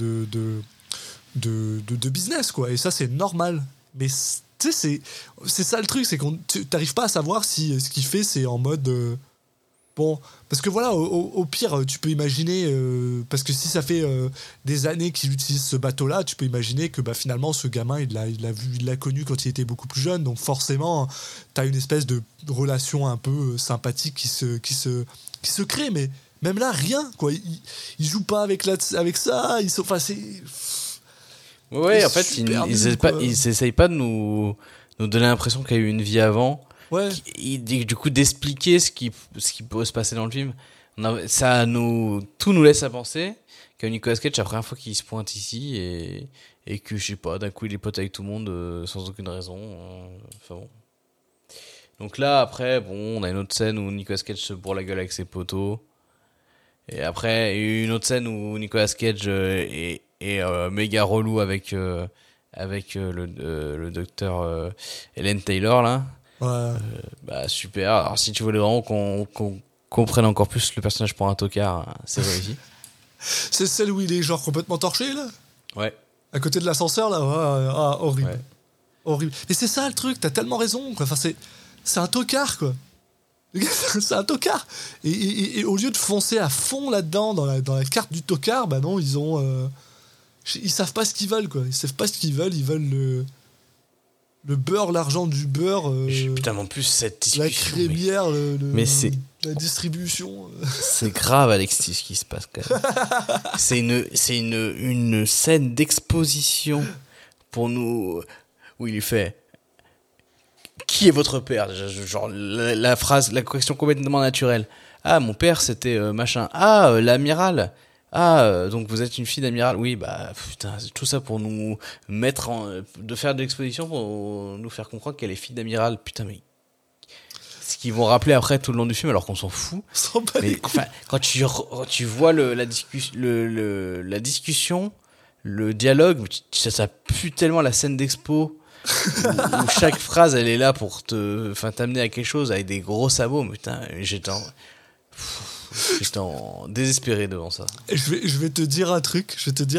business, quoi. Et ça, c'est normal. Mais tu sais, c'est ça le truc, c'est qu'on t'arrives pas à savoir si ce qu'il fait, c'est en mode... bon, parce que voilà, au pire, tu peux imaginer... parce que si ça fait des années qu'il utilise ce bateau-là, tu peux imaginer que finalement, ce gamin, il l'a connu quand il était beaucoup plus jeune. Donc forcément, t'as une espèce de relation un peu sympathique qui se crée. Mais même là, rien, quoi. Il joue pas avec ça. Enfin, c'est... Ouais, en fait, ils essayent pas de nous donner l'impression qu'il y a eu une vie avant. Ouais. Du coup, d'expliquer ce qui peut se passer dans le film. Tout nous laisse à penser que Nicolas Cage, c'est la première fois qu'il se pointe ici et que, je sais pas, d'un coup, il est pote avec tout le monde sans aucune raison. Enfin bon. Donc là, après, bon, on a une autre scène où Nicolas Cage se bourre la gueule avec ses potos. Et après, il y a une autre scène où Nicolas Cage est méga relou avec le docteur Ellen Taylor, là. Ouais. Super. Alors, si tu voulais vraiment qu'on comprenne encore plus le personnage pour un tocard, c'est réussi. C'est celle où il est genre complètement torché, là? Ouais. À côté de l'ascenseur, là? Horrible. Ouais. Horrible. Mais c'est ça le truc, t'as tellement raison, quoi. Enfin, c'est un tocard, quoi. C'est un tocard. Et au lieu de foncer à fond là-dedans, dans la carte du tocard, non, ils savent pas ce qu'ils veulent, quoi. Ils savent pas ce qu'ils veulent, ils veulent le beurre, l'argent du beurre. Putain, en plus, cette discussion. La crémière, mais c'est... la distribution. C'est grave, Alexis, ce qui se passe, quand même. c'est une scène d'exposition pour nous, où il fait... Qui est votre père? Genre, la phrase, la question complètement naturelle. Ah, mon père, c'était machin. Ah, l'amiral. Ah, donc vous êtes une fille d'amiral. Oui, putain, tout ça pour nous mettre de faire de l'exposition pour nous faire comprendre qu'elle est fille d'amiral. Putain, mais ce qu'ils vont rappeler après tout le long du film, alors qu'on s'en fout. Mais enfin, quand tu vois la discussion, le dialogue, ça pue tellement la scène d'expo. où chaque phrase elle est là pour t'amener à quelque chose avec des gros sabots. Mais putain, j'étais en désespéré devant ça. Je vais te dire un truc.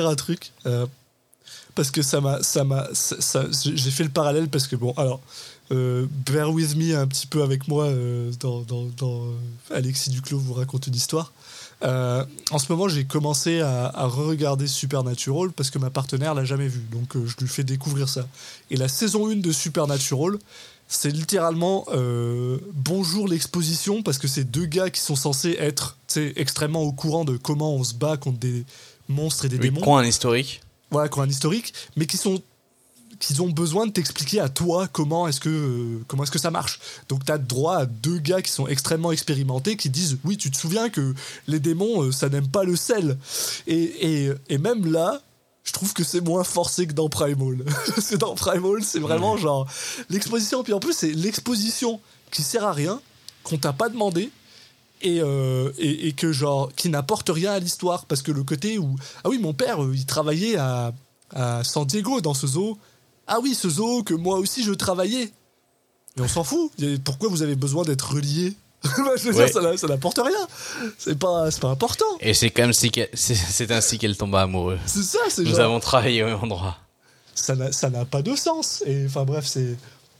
Parce que j'ai fait le parallèle parce que bon, alors bear with me un petit peu avec moi dans Alexis Duclos vous raconte une histoire. En ce moment, j'ai commencé à re-regarder Supernatural parce que ma partenaire l'a jamais vu, donc je lui fais découvrir ça. Et la saison 1 de Supernatural, c'est littéralement bonjour l'exposition, parce que c'est deux gars qui sont censés être extrêmement au courant de comment on se bat contre des monstres et des démons. Qui ont un historique. Voilà, qui ont un historique, mais qu'ils ont besoin de t'expliquer à toi comment est-ce que ça marche. Donc t'as droit à deux gars qui sont extrêmement expérimentés qui disent oui, tu te souviens que les démons ça n'aime pas le sel, et même là je trouve que c'est moins forcé que dans Primal. Parce que dans Primal, c'est vraiment genre l'exposition. Puis en plus, c'est l'exposition qui sert à rien, qu'on t'a pas demandé, et que genre qui n'apporte rien à l'histoire. Parce que le côté où ah oui, mon père, il travaillait à San Diego dans ce zoo. Ah oui, ce zoo que moi aussi je travaillais. Et on s'en fout. Pourquoi vous avez besoin d'être reliés? Je veux dire, ça n'apporte rien. C'est pas important. Et c'est comme si c'est ainsi qu'elle tomba amoureuse. C'est ça, c'est Nous genre... avons travaillé au même endroit. Ça n'a pas de sens. Et enfin bref, c'est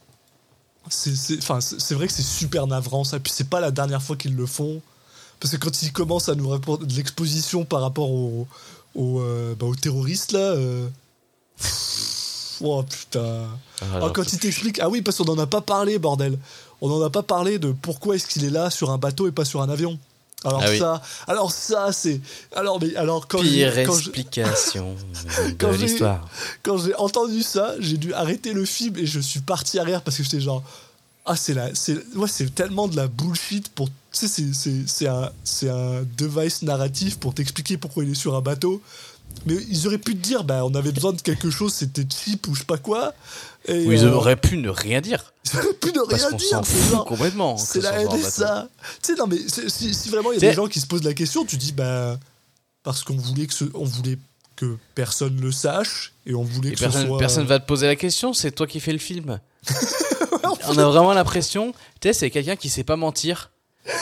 vrai que c'est super navrant ça. Puis c'est pas la dernière fois qu'ils le font. Parce que quand ils commencent à nous raconter de l'exposition par rapport aux terroristes là. Oh putain. Quand il t'explique, ah oui, parce qu'on n'en a pas parlé, bordel. On n'en a pas parlé de pourquoi est-ce qu'il est là sur un bateau et pas sur un avion. Alors ça, c'est... Pire explication de l'histoire. Quand j'ai entendu ça, j'ai dû arrêter le film et je suis parti à rire parce que j'étais genre... Ah, c'est tellement de la bullshit pour... Tu sais, c'est un device narratif pour t'expliquer pourquoi il est sur un bateau. Mais ils auraient pu te dire, on avait besoin de quelque chose, c'était cheap ou je sais pas quoi. Et ils auraient pu ne rien dire. Ils auraient pu ne rien dire. S'en fout complètement. C'est la NSA. Tu sais, non, mais si vraiment il y a des gens qui se posent la question, tu dis, parce qu'on voulait que personne le sache et on voulait que personne va te poser la question, c'est toi qui fais le film. On a vraiment l'impression, tu sais, c'est quelqu'un qui sait pas mentir.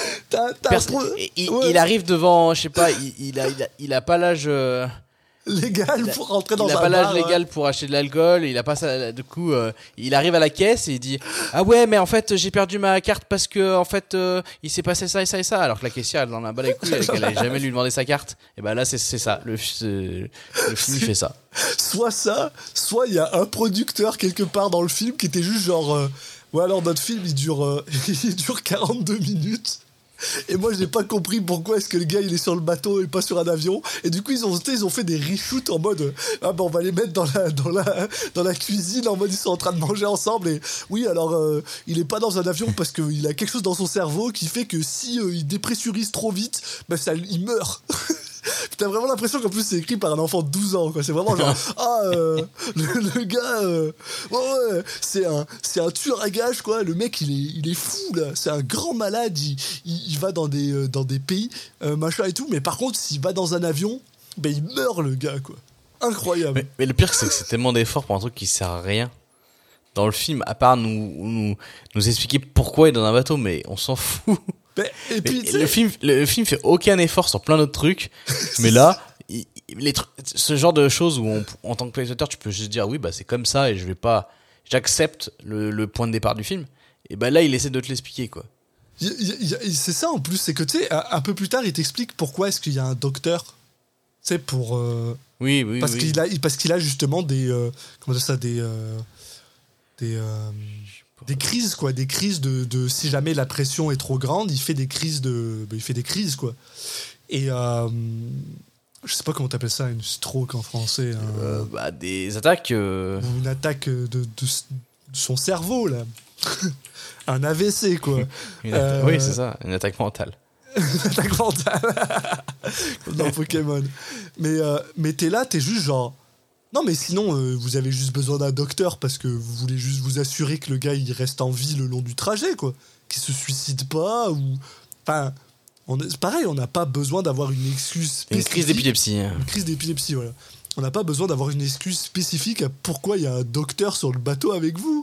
Il arrive devant, je sais pas, il a pas l'âge légal pour rentrer dans un bar. Il a pas l'âge légal pour acheter de l'alcool, il a pas ça, du coup il arrive à la caisse et il dit ah ouais mais en fait j'ai perdu ma carte parce que en fait il s'est passé ça et ça et ça, alors que la caissière elle en a bas les couilles, elle allait jamais lui demander sa carte. Et là c'est ça, le film il fait ça. Soit il y a un producteur quelque part dans le film qui était juste genre ouais alors notre film il dure 42 minutes. Et moi j'ai pas compris pourquoi est-ce que le gars il est sur le bateau et pas sur un avion. Et du coup ils ont fait des reshoots en mode on va les mettre dans la cuisine en mode ils sont en train de manger ensemble. Et oui alors il est pas dans un avion parce qu'il a quelque chose dans son cerveau qui fait que si il dépressurise trop vite il meurt. T'as vraiment l'impression qu'en plus c'est écrit par un enfant de 12 ans quoi. C'est vraiment genre le gars ouais, c'est un tueur à gages quoi. Le mec il est fou là, c'est un grand malade, il va dans des pays machin et tout, mais par contre s'il va dans un avion il meurt le gars quoi. Incroyable. Mais le pire c'est que c'est tellement d'efforts pour un truc qui sert à rien dans le film, à part nous expliquer pourquoi il est dans un bateau, mais on s'en fout. Et puis, le film fait aucun effort sur plein d'autres trucs, mais là ce genre de choses où en tant que spectateur tu peux juste dire oui c'est comme ça et j'accepte le point de départ du film, et là il essaie de te l'expliquer quoi. C'est ça en plus, c'est que tu sais un peu plus tard il t'explique pourquoi est-ce qu'il y a un docteur, tu sais pour oui parce qu'il a justement des comment dire ça, des crises quoi, des crises de si jamais la pression est trop grande, il fait des crises quoi. Et je sais pas comment t'appelles ça, une stroke en français, des attaques une attaque de son cerveau là. Un AVC quoi. Oui c'est ça, une attaque mentale. Une attaque mentale comme dans Pokémon. Mais t'es là, t'es juste genre non mais sinon vous avez juste besoin d'un docteur parce que vous voulez juste vous assurer que le gars il reste en vie le long du trajet quoi, qu'il se suicide pas ou enfin c'est pareil, on n'a pas besoin d'avoir une excuse spécifique. Une crise d'épilepsie. Une crise d'épilepsie voilà. On n'a pas besoin d'avoir une excuse spécifique à pourquoi il y a un docteur sur le bateau avec vous.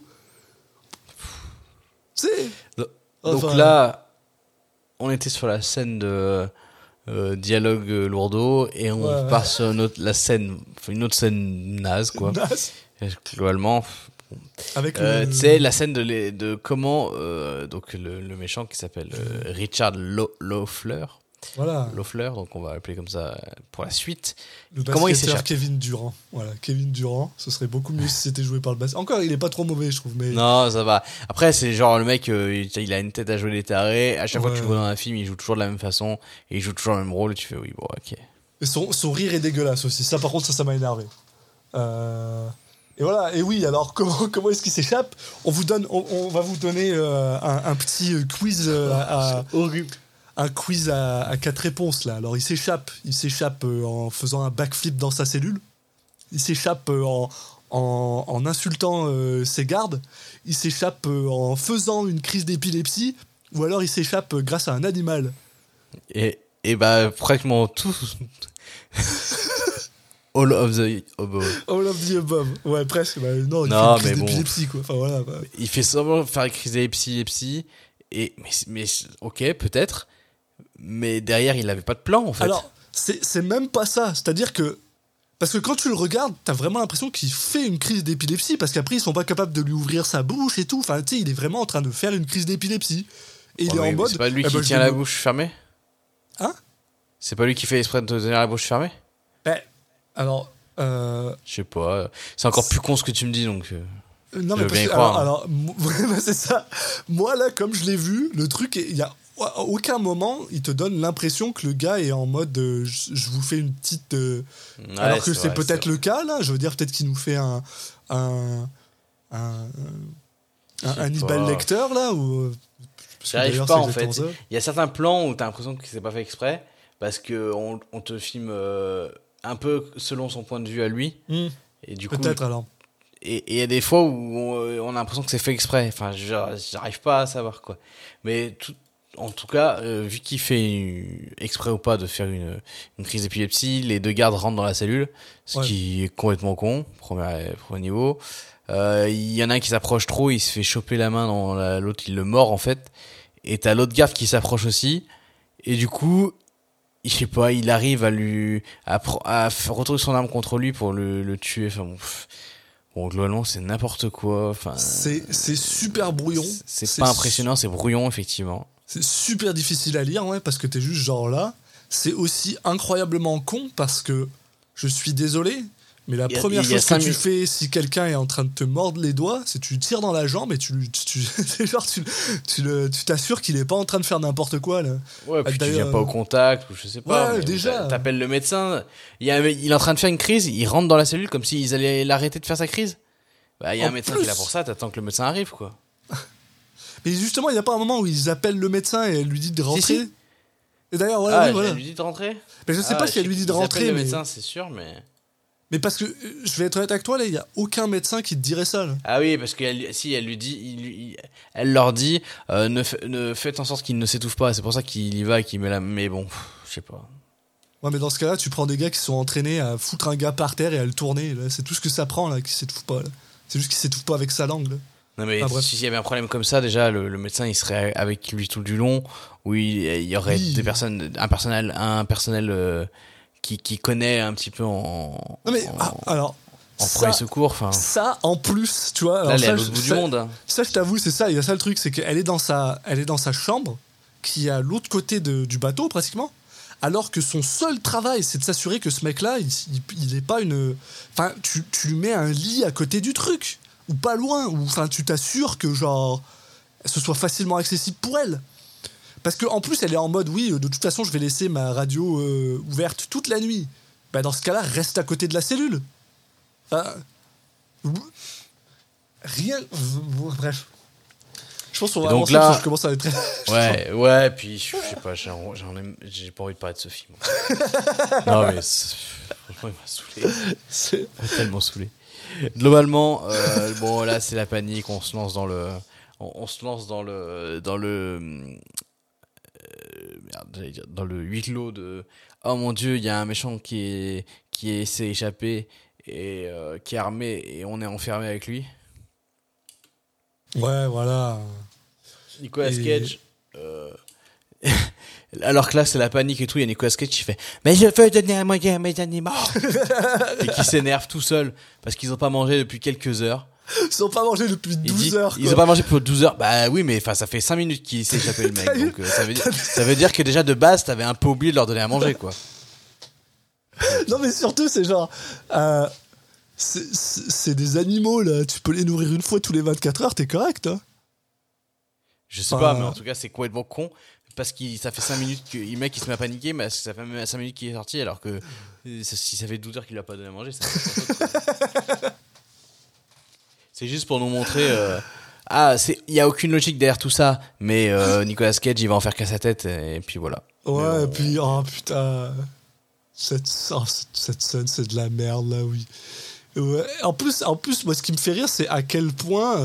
C'est donc là on était sur la scène de dialogue lourdeau et on passe une autre scène naze quoi. Globalement avec tu sais la scène de comment donc le méchant qui s'appelle Richard Loeffler. Voilà. Loeffler, donc on va l'appeler comme ça pour la suite. Comment il s'échappe? Kevin Durant. Voilà, Kevin Durant. Ce serait beaucoup mieux si c'était joué par le basket. Encore, il est pas trop mauvais, je trouve. Mais... Non, ça va. Après, c'est genre le mec, il a une tête à jouer des tarés. À chaque fois que tu le vois dans un film, il joue toujours de la même façon et il joue toujours le même rôle. Et tu fais oui, bon, ok. Et son rire est dégueulasse aussi. Ça, par contre, ça m'a énervé. Et voilà. Et oui, alors comment est-ce qu'il s'échappe? On va vous donner un petit quiz horrible. Un quiz à 4 réponses là. Alors il s'échappe en faisant un backflip dans sa cellule. il s'échappe en insultant ses gardes, il s'échappe en faisant une crise d'épilepsie, ou alors il s'échappe grâce à un animal. Et bah, pratiquement tout. All of the above. Ouais, presque. Bah, non, il fait une crise d'épilepsie, quoi. Enfin, voilà, bah. Il fait semblant de faire une crise d'épilepsie. Mais ok, peut-être. Mais derrière, il n'avait pas de plan, en fait. Alors, c'est même pas ça. C'est-à-dire que. Parce que quand tu le regardes, t'as vraiment l'impression qu'il fait une crise d'épilepsie, parce qu'après, ils sont pas capables de lui ouvrir sa bouche et tout. Enfin, tu sais, il est vraiment en train de faire une crise d'épilepsie. Et il est en mode. C'est pas lui qui tient la bouche fermée ? Hein ? C'est pas lui qui fait exprès de tenir la bouche fermée ? Alors. Je sais pas. C'est encore plus con ce que tu me dis, donc. Non, mais parce que. Alors, vraiment, c'est ça. Moi, là, comme je l'ai vu, le truc, il y a. À aucun moment, il te donne l'impression que le gars est en mode je vous fais une petite. Ouais, alors que c'est peut-être le cas, là. Je veux dire, peut-être qu'il nous fait un Hannibal Lecter, là. Ou, j'arrive pas, en fait. Il y a certains plans où t'as l'impression que c'est pas fait exprès, parce qu'on te filme un peu selon son point de vue à lui. Et du coup. Peut-être alors. Et il y a des fois où on a l'impression que c'est fait exprès. Enfin, j'arrive pas à savoir, quoi. Mais en tout cas, vu qu'il fait exprès ou pas de faire une crise d'épilepsie, les deux gardes rentrent dans la cellule, ce qui est complètement con, premier niveau. Il y en a un qui s'approche trop, il se fait choper la main dans l'autre, il le mord en fait. Et t'as l'autre garde qui s'approche aussi. Et du coup, je sais pas, il arrive à retourner son arme contre lui pour le tuer. Enfin bon, globalement, c'est n'importe quoi. Enfin, c'est super brouillon. C'est pas impressionnant, c'est brouillon, effectivement. C'est super difficile à lire, ouais, parce que t'es juste genre là. C'est aussi incroyablement con parce que je suis désolé, mais la première chose que tu fais si quelqu'un est en train de te mordre les doigts, c'est tu tires dans la jambe et tu t'assures qu'il est pas en train de faire n'importe quoi là. Ouais, puis tu viens pas au contact ou je sais pas. Ouais, déjà. T'appelles le médecin. Il est en train de faire une crise, il rentre dans la cellule comme s'ils allaient l'arrêter de faire sa crise. Bah, il y a un médecin qui est là pour ça, t'attends que le médecin arrive, quoi. Mais justement, il n'y a pas un moment où ils appellent le médecin et elle lui dit de rentrer. Si. Et d'ailleurs, voilà. Elle lui dit de rentrer. Mais je sais pas si elle lui dit de rentrer. Le médecin, c'est sûr, mais. Mais parce que je vais être honnête avec toi, là, il y a aucun médecin qui te dirait ça. Là. Ah oui, parce qu'elle lui dit, elle leur dit, ne faites en sorte qu'il ne s'étouffe pas. C'est pour ça qu'il y va et qu'il met la. Mais bon, je sais pas. Ouais, mais dans ce cas-là, tu prends des gars qui sont entraînés à foutre un gars par terre et à le tourner. Là. C'est tout ce que ça prend là, qui s'étouffe pas. Là. C'est juste qu'il s'étouffe pas avec sa langue. Là. Non mais s'il y avait un problème comme ça, déjà le médecin il serait avec lui tout du long, où il y aurait des personnes, un personnel qui connaît un petit peu en premier secours. Enfin ça en plus, tu vois. Là, elle est à l'autre bout du monde. Hein. Ça je t'avoue, c'est ça. Il y a ça le truc, c'est qu'elle est dans sa chambre, qui est à l'autre côté du bateau pratiquement. Alors que son seul travail, c'est de s'assurer que ce mec-là, il est pas une. Enfin, tu lui mets un lit à côté du truc. Ou pas loin, ou enfin tu t'assures que genre ce soit facilement accessible pour elle. Parce qu'en plus elle est en mode oui, de toute façon je vais laisser ma radio ouverte toute la nuit. Bah dans ce cas-là, reste à côté de la cellule. Rien. Bref. Je pense qu'on va avancer parce que je commence à être très. Ouais, puis je sais pas, j'ai pas envie de parler de ce film. Non mais franchement il m'a saoulé. Il m'a tellement saoulé. Globalement, bon là c'est la panique, on se lance dans le huis clos de oh mon dieu, il y a un méchant qui s'est échappé et qui est armé et on est enfermé avec lui. Ouais, voilà. Nicolas Cage alors que là c'est la panique et tout, il y a Nicolas Cage qui fait mais je veux donner à manger à mes animaux et qui s'énerve tout seul parce qu'ils ont pas mangé depuis quelques heures. Ils ont pas mangé depuis 12 heures. Ils ont pas mangé depuis 12 heures. Bah oui, mais ça fait 5 minutes qu'il s'est échappé le mec. Donc ça veut dire que déjà de base t'avais un peu oublié de leur donner à manger, quoi. Non mais surtout c'est genre c'est des animaux là, tu peux les nourrir une fois tous les 24 heures, t'es correct hein. Je sais pas, mais en tout cas c'est complètement con. Parce que ça fait 5 minutes que le mec il se met à paniquer, mais ça fait même 5 minutes qu'il est sorti, alors que si ça fait 12 heures qu'il lui a pas donné à manger, c'est juste pour nous montrer il y a aucune logique derrière tout ça, mais Nicolas Cage il va en faire qu'à sa tête et puis voilà. Ouais, et puis oh putain. Cette scène, c'est de la merde, là, oui. Ouais. En plus, moi, ce qui me fait rire, c'est à quel point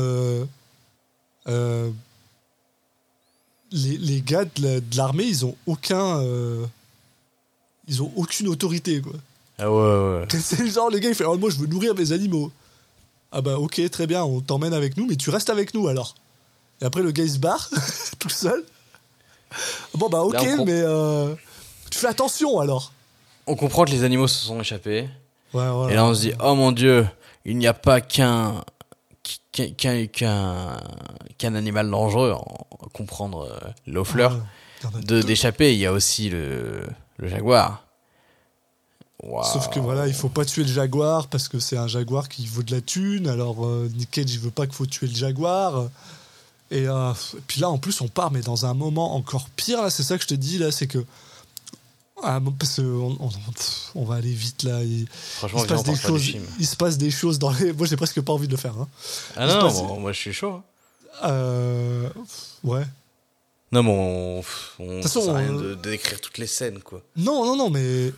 les gars de l'armée, ils ont aucune autorité, quoi. Ah ouais. C'est genre, le gars, il fait « moi, je veux nourrir mes animaux. » Ah bah, ok, très bien, on t'emmène avec nous, mais tu restes avec nous, alors. Et après, le gars, il se barre, tout seul. Bon, bah, ok, là, mais tu fais attention, alors. On comprend que les animaux se sont échappés. Ouais, et là, on se dit, oh mon Dieu, il n'y a pas qu'un animal dangereux, comprendre Loeffler, d'échapper. Il y a aussi le jaguar. Wow. Sauf que voilà, il faut pas tuer le jaguar parce que c'est un jaguar qui vaut de la thune. Alors Nick Cage, il veut pas qu'il faut tuer le jaguar. Et puis là, en plus, on part, mais dans un moment encore pire. Là, c'est ça que je te dis là, c'est que parce que on va aller vite là. Franchement, il se passe des choses dans les. Moi, j'ai presque pas envie de le faire. Hein. Ah non, moi, je suis chaud. Ouais. Non, mais on sert à rien de décrire toutes les scènes, quoi. Non, mais.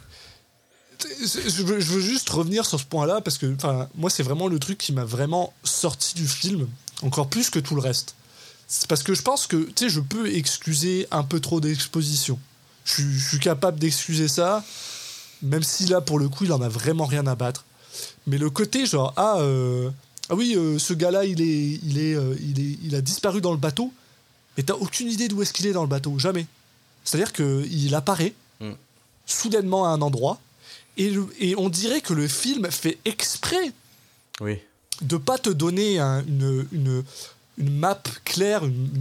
Je veux juste revenir sur ce point-là parce que moi, c'est vraiment le truc qui m'a vraiment sorti du film, encore plus que tout le reste. C'est parce que je pense que je peux excuser un peu trop d'exposition. Je suis capable d'excuser ça, même si là, pour le coup, il en a vraiment rien à battre. Mais le côté genre, ce gars-là, il a disparu dans le bateau, mais t'as aucune idée d'où est-ce qu'il est dans le bateau, jamais. C'est-à-dire qu'il apparaît soudainement à un endroit. Et on dirait que le film fait exprès de pas te donner une map claire,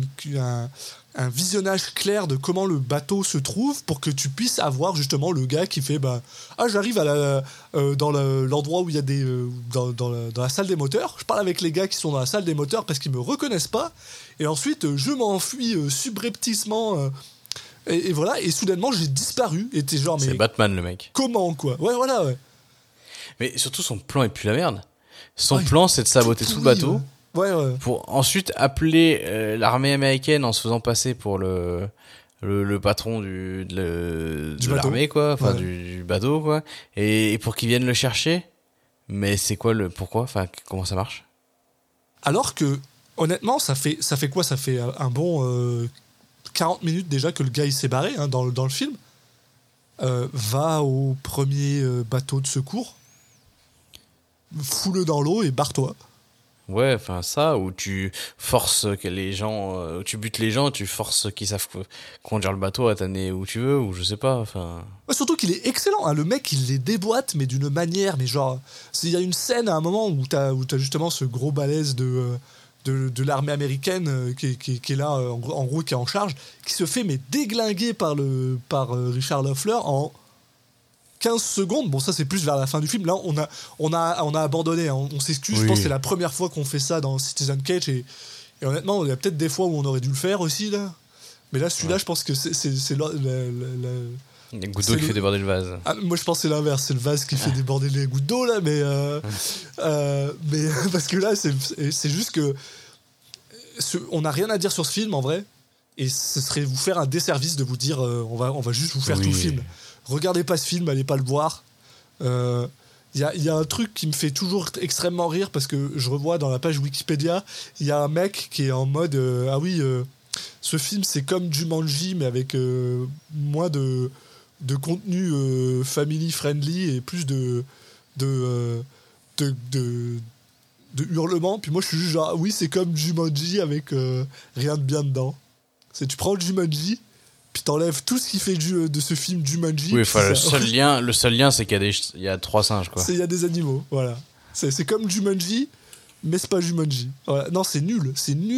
un visionnage clair de comment le bateau se trouve pour que tu puisses avoir justement le gars qui fait j'arrive dans l'endroit où il y a dans la salle des moteurs, je parle avec les gars qui sont dans la salle des moteurs parce qu'ils me reconnaissent pas et ensuite je m'enfuis subrepticement et voilà, et soudainement j'ai disparu. Et t'es genre, mais c'est Batman le mec. Comment quoi? Ouais, voilà, ouais. Mais surtout son plan est plus la merde. Son plan c'est de saboter tout le bateau. Ouais. Pour ensuite appeler l'armée américaine en se faisant passer pour le patron de l'armée, quoi. Enfin, du bateau, quoi. Et pour qu'ils viennent le chercher. Mais c'est quoi pourquoi? Enfin, comment ça marche? Alors que, honnêtement, ça fait quoi? Ça fait un bon 40 minutes déjà que le gars il s'est barré dans le film. Va au premier bateau de secours, fous-le dans l'eau et barre-toi. Ouais, enfin ça, où tu forces que les gens, tu butes les gens, tu forces qu'ils savent conduire le bateau à t'amener où tu veux, ou je sais pas, enfin... Ouais, surtout qu'il est excellent, le mec il les déboîte, mais d'une manière, mais genre... Il y a une scène à un moment où t'as justement ce gros balèze de l'armée américaine qui est là, en gros, qui est en charge, qui se fait mais déglinguer par Richard Loeffler en 15 secondes. Bon, ça c'est plus vers la fin du film. Là, on a abandonné, on s'excuse. Je pense que c'est la première fois qu'on fait ça dans Citizen Cage et honnêtement, il y a peut-être des fois où on aurait dû le faire aussi là. Mais là, celui-là, je pense que c'est les gouttes d'eau qui fait déborder le vase. Moi, je pense que c'est l'inverse. C'est le vase qui fait déborder les gouttes d'eau, là. Mais parce que là, c'est juste que... on n'a rien à dire sur ce film, en vrai. Et ce serait vous faire un desservice de vous dire on va juste vous faire tout le film. Regardez pas ce film, allez pas le voir. Il y a un truc qui me fait toujours extrêmement rire parce que je revois dans la page Wikipédia, il y a un mec qui est en mode ce film, c'est comme Jumanji, mais avec moins de contenu family friendly et plus de hurlements. Puis moi je suis juste genre oui, c'est comme Jumanji avec rien de bien dedans. Tu prends Jumanji puis t'enlèves tout ce qui fait de ce film Jumanji. Oui, enfin le seul lien c'est qu'il y a 3 singes, quoi. Il y a des animaux, voilà. C'est comme Jumanji, mais c'est pas Jumanji. Voilà. Non, c'est nul.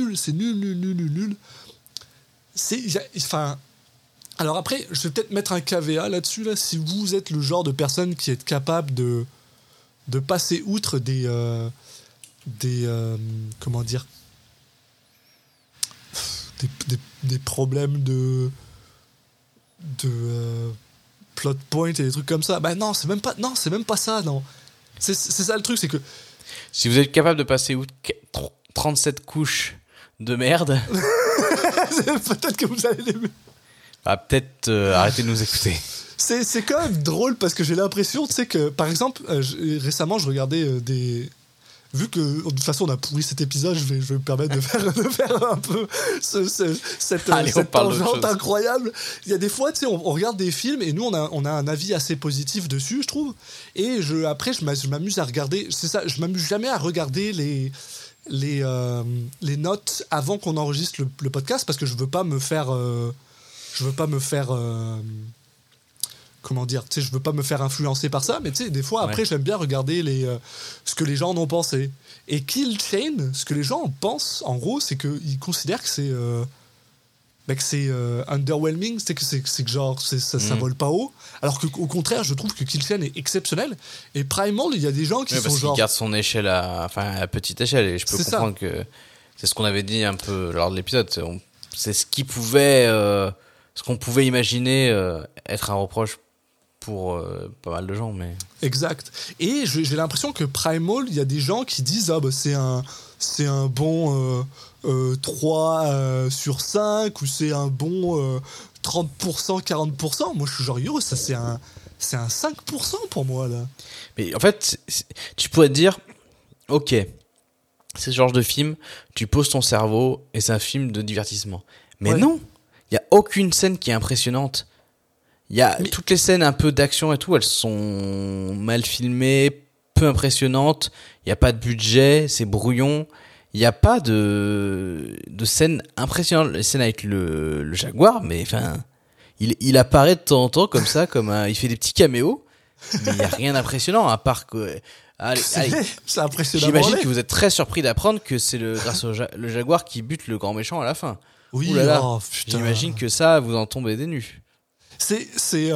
Enfin, alors après, je vais peut-être mettre un caveat là-dessus, là, si vous êtes le genre de personne qui est capable de passer outre des comment dire, des problèmes de plot point et des trucs comme ça. Bah non, c'est même pas ça, non. C'est ça le truc, c'est que si vous êtes capable de passer outre 37 couches de merde, peut-être que vous allez l'aimer. Peut-être arrêtez de nous écouter. c'est quand même drôle parce que j'ai l'impression, tu sais, que par exemple, récemment, je regardais des. Vu que de toute façon on a pourri cet épisode, je vais me permettre de faire un peu cette tangente incroyable. Il y a des fois, tu sais, on regarde des films et nous on a un avis assez positif dessus, je trouve. Et après je m'amuse à regarder. C'est ça, je m'amuse jamais à regarder les notes avant qu'on enregistre le podcast parce que je veux pas me faire comment dire, tu sais, je veux pas me faire influencer par ça, mais tu sais, des fois, après, j'aime bien regarder ce que les gens en ont pensé. Et Kill Chain, ce que les gens en pensent, en gros, c'est qu'ils considèrent que c'est underwhelming, c'est que genre, ça vole pas haut, alors qu'au contraire, je trouve que Kill Chain est exceptionnel. Et Primal, il y a des gens qui sont parce genre... qu'il garde son échelle à petite échelle, et je peux comprendre que c'est ce qu'on avait dit un peu lors de l'épisode, c'est ce qu'on pouvait imaginer être un reproche pour pas mal de gens, mais... Exact. Et j'ai l'impression que Primal, il y a des gens qui disent c'est un bon 3 sur 5 ou c'est un bon 30%, 40%. Moi, je suis genre, ça c'est un 5% pour moi, là. Mais en fait, tu pourrais te dire, ok, c'est ce genre de film, tu poses ton cerveau et c'est un film de divertissement. Mais non, il n'y a aucune scène qui est impressionnante. Toutes les scènes un peu d'action et tout, elles sont mal filmées, peu impressionnantes. Il n'y a pas de budget, c'est brouillon. Il n'y a pas de scène impressionnante. Les scènes avec le jaguar, mais enfin, il apparaît de temps en temps comme ça, il fait des petits caméos, mais il n'y a rien d'impressionnant à part que... Allez, c'est impressionnant. J'imagine que vous êtes très surpris d'apprendre que c'est grâce au le jaguar qui bute le grand méchant à la fin. Oui, j'imagine que ça, vous en tombez des nues. C'est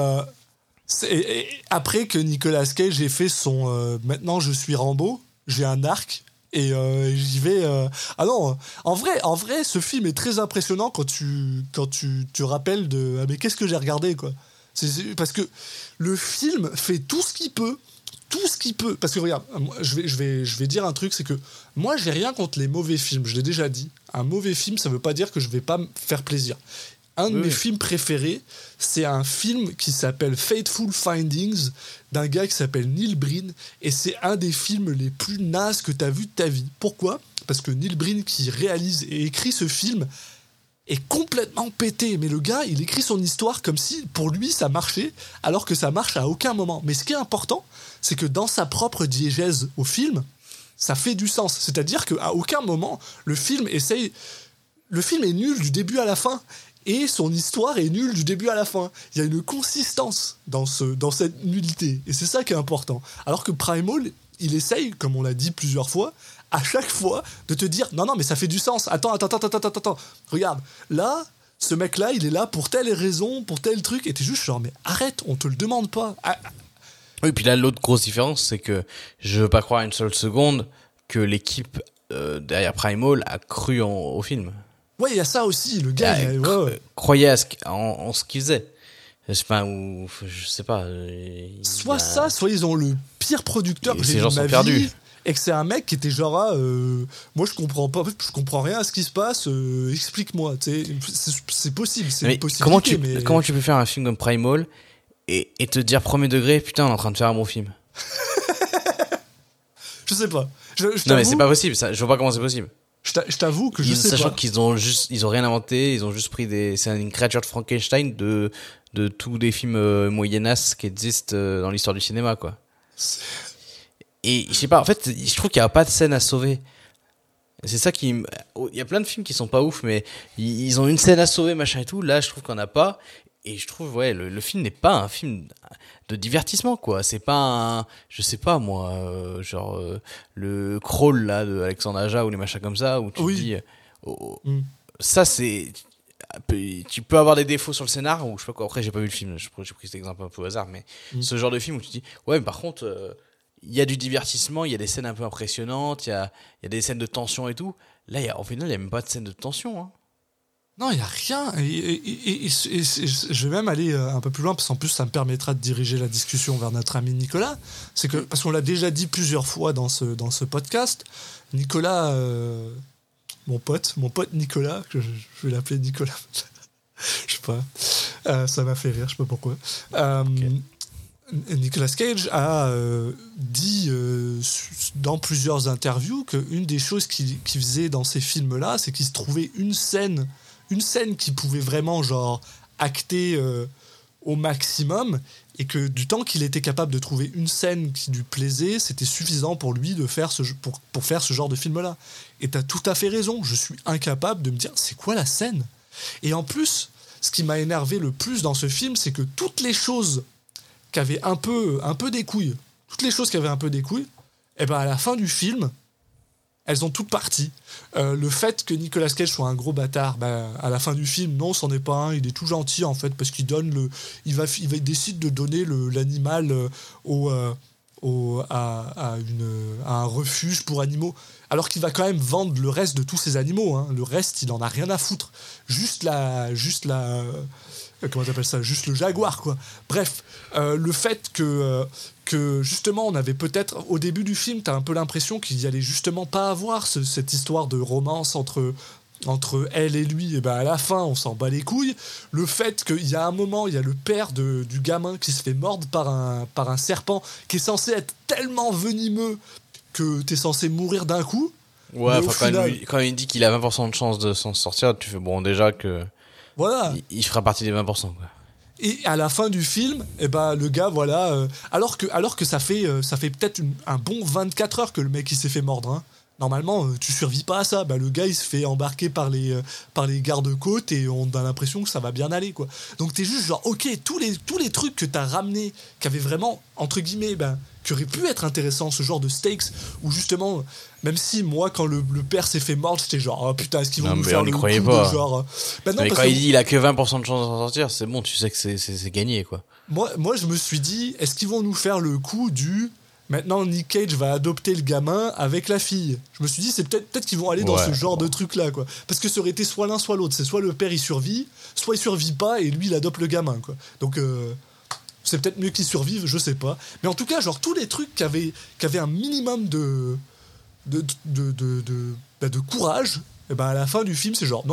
après que Nicolas Cage ait fait son maintenant je suis Rambo, j'ai un arc et j'y vais. Ah non, en vrai, ce film est très impressionnant quand tu te rappelles de mais qu'est-ce que j'ai regardé quoi. Parce que le film fait tout ce qu'il peut. Parce que regarde, je vais dire un truc, c'est que moi j'ai rien contre les mauvais films, je l'ai déjà dit. Un mauvais film, ça veut pas dire que je vais pas me faire plaisir. Un de mes films préférés, c'est un film qui s'appelle Fateful Findings, d'un gars qui s'appelle Neil Breen, et c'est un des films les plus nazes que tu as vu de ta vie. Pourquoi ? Parce que Neil Breen, qui réalise et écrit ce film, est complètement pété. Mais le gars, il écrit son histoire comme si, pour lui, ça marchait, alors que ça marche à aucun moment. Mais ce qui est important, c'est que dans sa propre diégèse au film, ça fait du sens. C'est-à-dire qu'à aucun moment, le film est nul du début à la fin. Et son histoire est nulle du début à la fin. Il y a une consistance dans cette nullité. Et c'est ça qui est important. Alors que Primal, il essaye, comme on l'a dit plusieurs fois, à chaque fois, de te dire « Non, mais ça fait du sens. Attends. Regarde, là, ce mec-là, il est là pour telle raison, pour tel truc. » Et t'es juste genre « Mais arrête, on te le demande pas. » Oui, puis là, l'autre grosse différence, c'est que je veux pas croire une seule seconde que l'équipe derrière Primal a cru au film. Ouais, il y a ça aussi, le gars. Croyait en ce qu'il faisait. Enfin, ou je sais pas. Soit ils ont le pire producteur que j'ai vu de ma vie, perdus. Et que c'est un mec qui était genre moi je comprends pas, je comprends rien à ce qui se passe, explique-moi. C'est possible, c'est une possibilité. Comment tu peux faire un film comme Primal et te dire premier degré, putain, on est en train de faire un bon film. Je sais pas. Non mais c'est pas possible, ça. Je vois pas comment c'est possible. Je t'avoue que je sais pas. Sachant qu'ils ont rien inventé, ils ont juste pris c'est une créature de Frankenstein de tous des films moyennas qui existent dans l'histoire du cinéma, quoi. Et je sais pas, en fait, je trouve qu'il y a pas de scène à sauver. C'est ça il y a plein de films qui sont pas ouf, mais ils ont une scène à sauver, machin et tout. Là, je trouve qu'on a pas. Et je trouve, le film n'est pas un film de divertissement, quoi. C'est pas je sais pas, moi, le Crawl, là, de Alexandre Aja ou les machins comme ça, où tu te dis, ça, c'est, tu peux avoir des défauts sur le scénar, ou je sais pas quoi. Après, j'ai pas vu le film, j'ai pris cet exemple un peu au hasard, mais ce genre de film où tu te dis, ouais, mais par contre, il y a du divertissement, il y a des scènes un peu impressionnantes, il y a des scènes de tension et tout. Là, au final, il y a même pas de scène de tension, hein. Non, il n'y a rien. Et je vais même aller un peu plus loin, parce qu'en plus, ça me permettra de diriger la discussion vers notre ami Nicolas. C'est que, parce qu'on l'a déjà dit plusieurs fois dans ce podcast, Nicolas, mon pote Nicolas, que je vais l'appeler Nicolas, je sais pas, Ça m'a fait rire, je sais pas pourquoi. Nicolas Cage a dit dans plusieurs interviews qu'une des choses qu'il faisait dans ces films-là, c'est qu'il se trouvait une scène qui pouvait vraiment genre acter au maximum, et que du temps qu'il était capable de trouver une scène qui lui plaisait, c'était suffisant pour lui de faire pour faire ce genre de film-là. Et t'as tout à fait raison, je suis incapable de me dire c'est quoi la scène. Et en plus, ce qui m'a énervé le plus dans ce film, c'est que toutes les choses qui avaient un peu des couilles, et ben à la fin du film, elles ont toutes parti. Le fait que Nicolas Cage soit un gros bâtard, à la fin du film, non, c'en est pas un. Il est tout gentil en fait parce qu'il donne il décide de donner l'animal à un refuge pour animaux, alors qu'il va quand même vendre le reste de tous ces animaux. Hein. Le reste, il en a rien à foutre. Juste comment t'appelles ça ? Juste le jaguar, quoi. Bref, le fait que justement, on avait peut-être, au début du film, t'as un peu l'impression qu'il y allait justement pas avoir cette histoire de romance entre elle et lui, et à la fin, on s'en bat les couilles. Le fait qu'il y a un moment, il y a le père du gamin qui se fait mordre par un serpent qui est censé être tellement venimeux que t'es censé mourir d'un coup. Ouais, quand il dit qu'il a 20% de chance de s'en sortir, tu fais bon, déjà que voilà. Il fera partie des 20%, quoi. Et à la fin du film, le gars, voilà, alors que ça fait peut-être un bon 24 heures que le mec il s'est fait mordre. Hein. Normalement, tu survis pas à ça. Le gars il se fait embarquer par les gardes-côtes et on a l'impression que ça va bien aller, quoi. Donc t'es juste genre, ok, tous les trucs que t'as ramenés, qui avaient vraiment entre guillemets, qui auraient pu être intéressants, ce genre de stakes, où justement, même si moi quand le père s'est fait mordre, j'étais genre, oh putain, est-ce qu'ils vont nous faire le coup de genre. Non, mais quand il dit il a que 20% de chance d'en sortir, c'est bon, tu sais que c'est gagné, quoi. Moi je me suis dit, est-ce qu'ils vont nous faire le coup du maintenant Nick Cage va adopter le gamin avec la fille. Je me suis dit, c'est peut-être qu'ils vont aller dans ce genre de truc-là, quoi. Parce que ça aurait été soit l'un, soit l'autre. C'est soit le père, il survit, soit il survit pas et lui, il adopte le gamin, quoi. Donc, c'est peut-être mieux qu'il survive, je sais pas. Mais en tout cas, genre, tous les trucs qui avaient un minimum de courage, à la fin du film, c'est genre,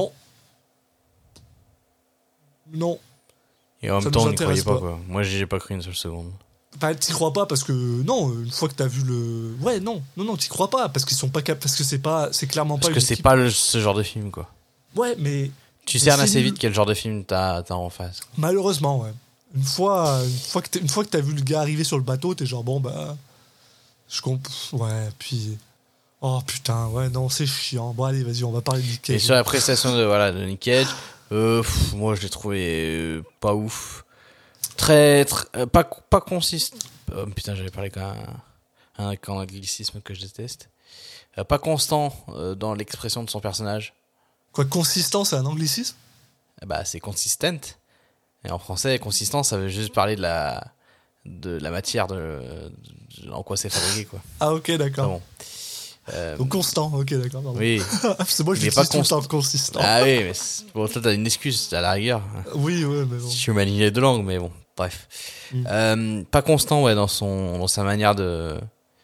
non. Et en même temps, on n'y croyait pas, quoi. Moi, j'y ai pas cru une seule seconde. T'y crois pas parce que non, une fois que t'as vu le non, t'y crois pas parce qu'ils sont pas capables, parce que c'est clairement pas parce que c'est pas ce genre de film, quoi. Ouais, mais tu cernes assez vite quel genre de film t'as en face, quoi. Malheureusement, ouais. Une fois que t'as vu le gars arriver sur le bateau, t'es genre bon je comprends, ouais, puis oh putain, ouais, non, c'est chiant. Bon allez, vas-y, on va parler de Nick Cage. Et sur la prestation de Nick Cage, moi je l'ai trouvé pas ouf. Très pas consistant. Putain, j'avais parlé quand un anglicisme que je déteste. Pas constant dans l'expression de son personnage. Quoi, consistant, c'est un anglicisme ? C'est consistent. Et en français, consistant, ça veut juste parler de la matière, en quoi c'est fabriqué, quoi. Ah ok, d'accord. Bon. Donc constant, ok, d'accord. Pardon. Oui. C'est moi, je l'utilise tout le temps, consistant. Ah oui, mais bon, toi, t'as une excuse à la rigueur. Oui, ouais, mais bon. Je suis manié de langue, mais bon, bref. Pas constant, ouais, dans sa manière de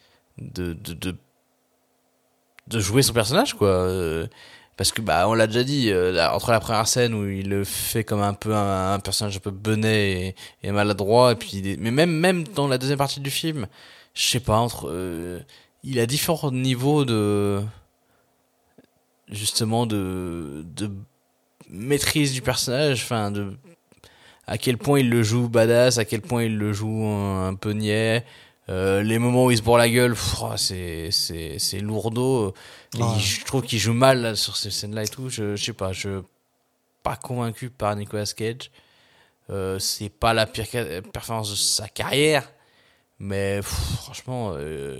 jouer son personnage, quoi. Parce que, on l'a déjà dit, entre la première scène où il le fait comme un peu un personnage un peu benet et maladroit, et puis, mais même dans la deuxième partie du film, je sais pas, il a différents niveaux justement de maîtrise du personnage, enfin à quel point il le joue badass, à quel point il le joue un peu niais, les moments où il se bourre la gueule, c'est lourdeau. Je trouve qu'il joue mal là, sur ces scènes-là et tout. Je sais pas, je suis pas convaincu par Nicolas Cage. C'est pas la pire performance de sa carrière, mais franchement,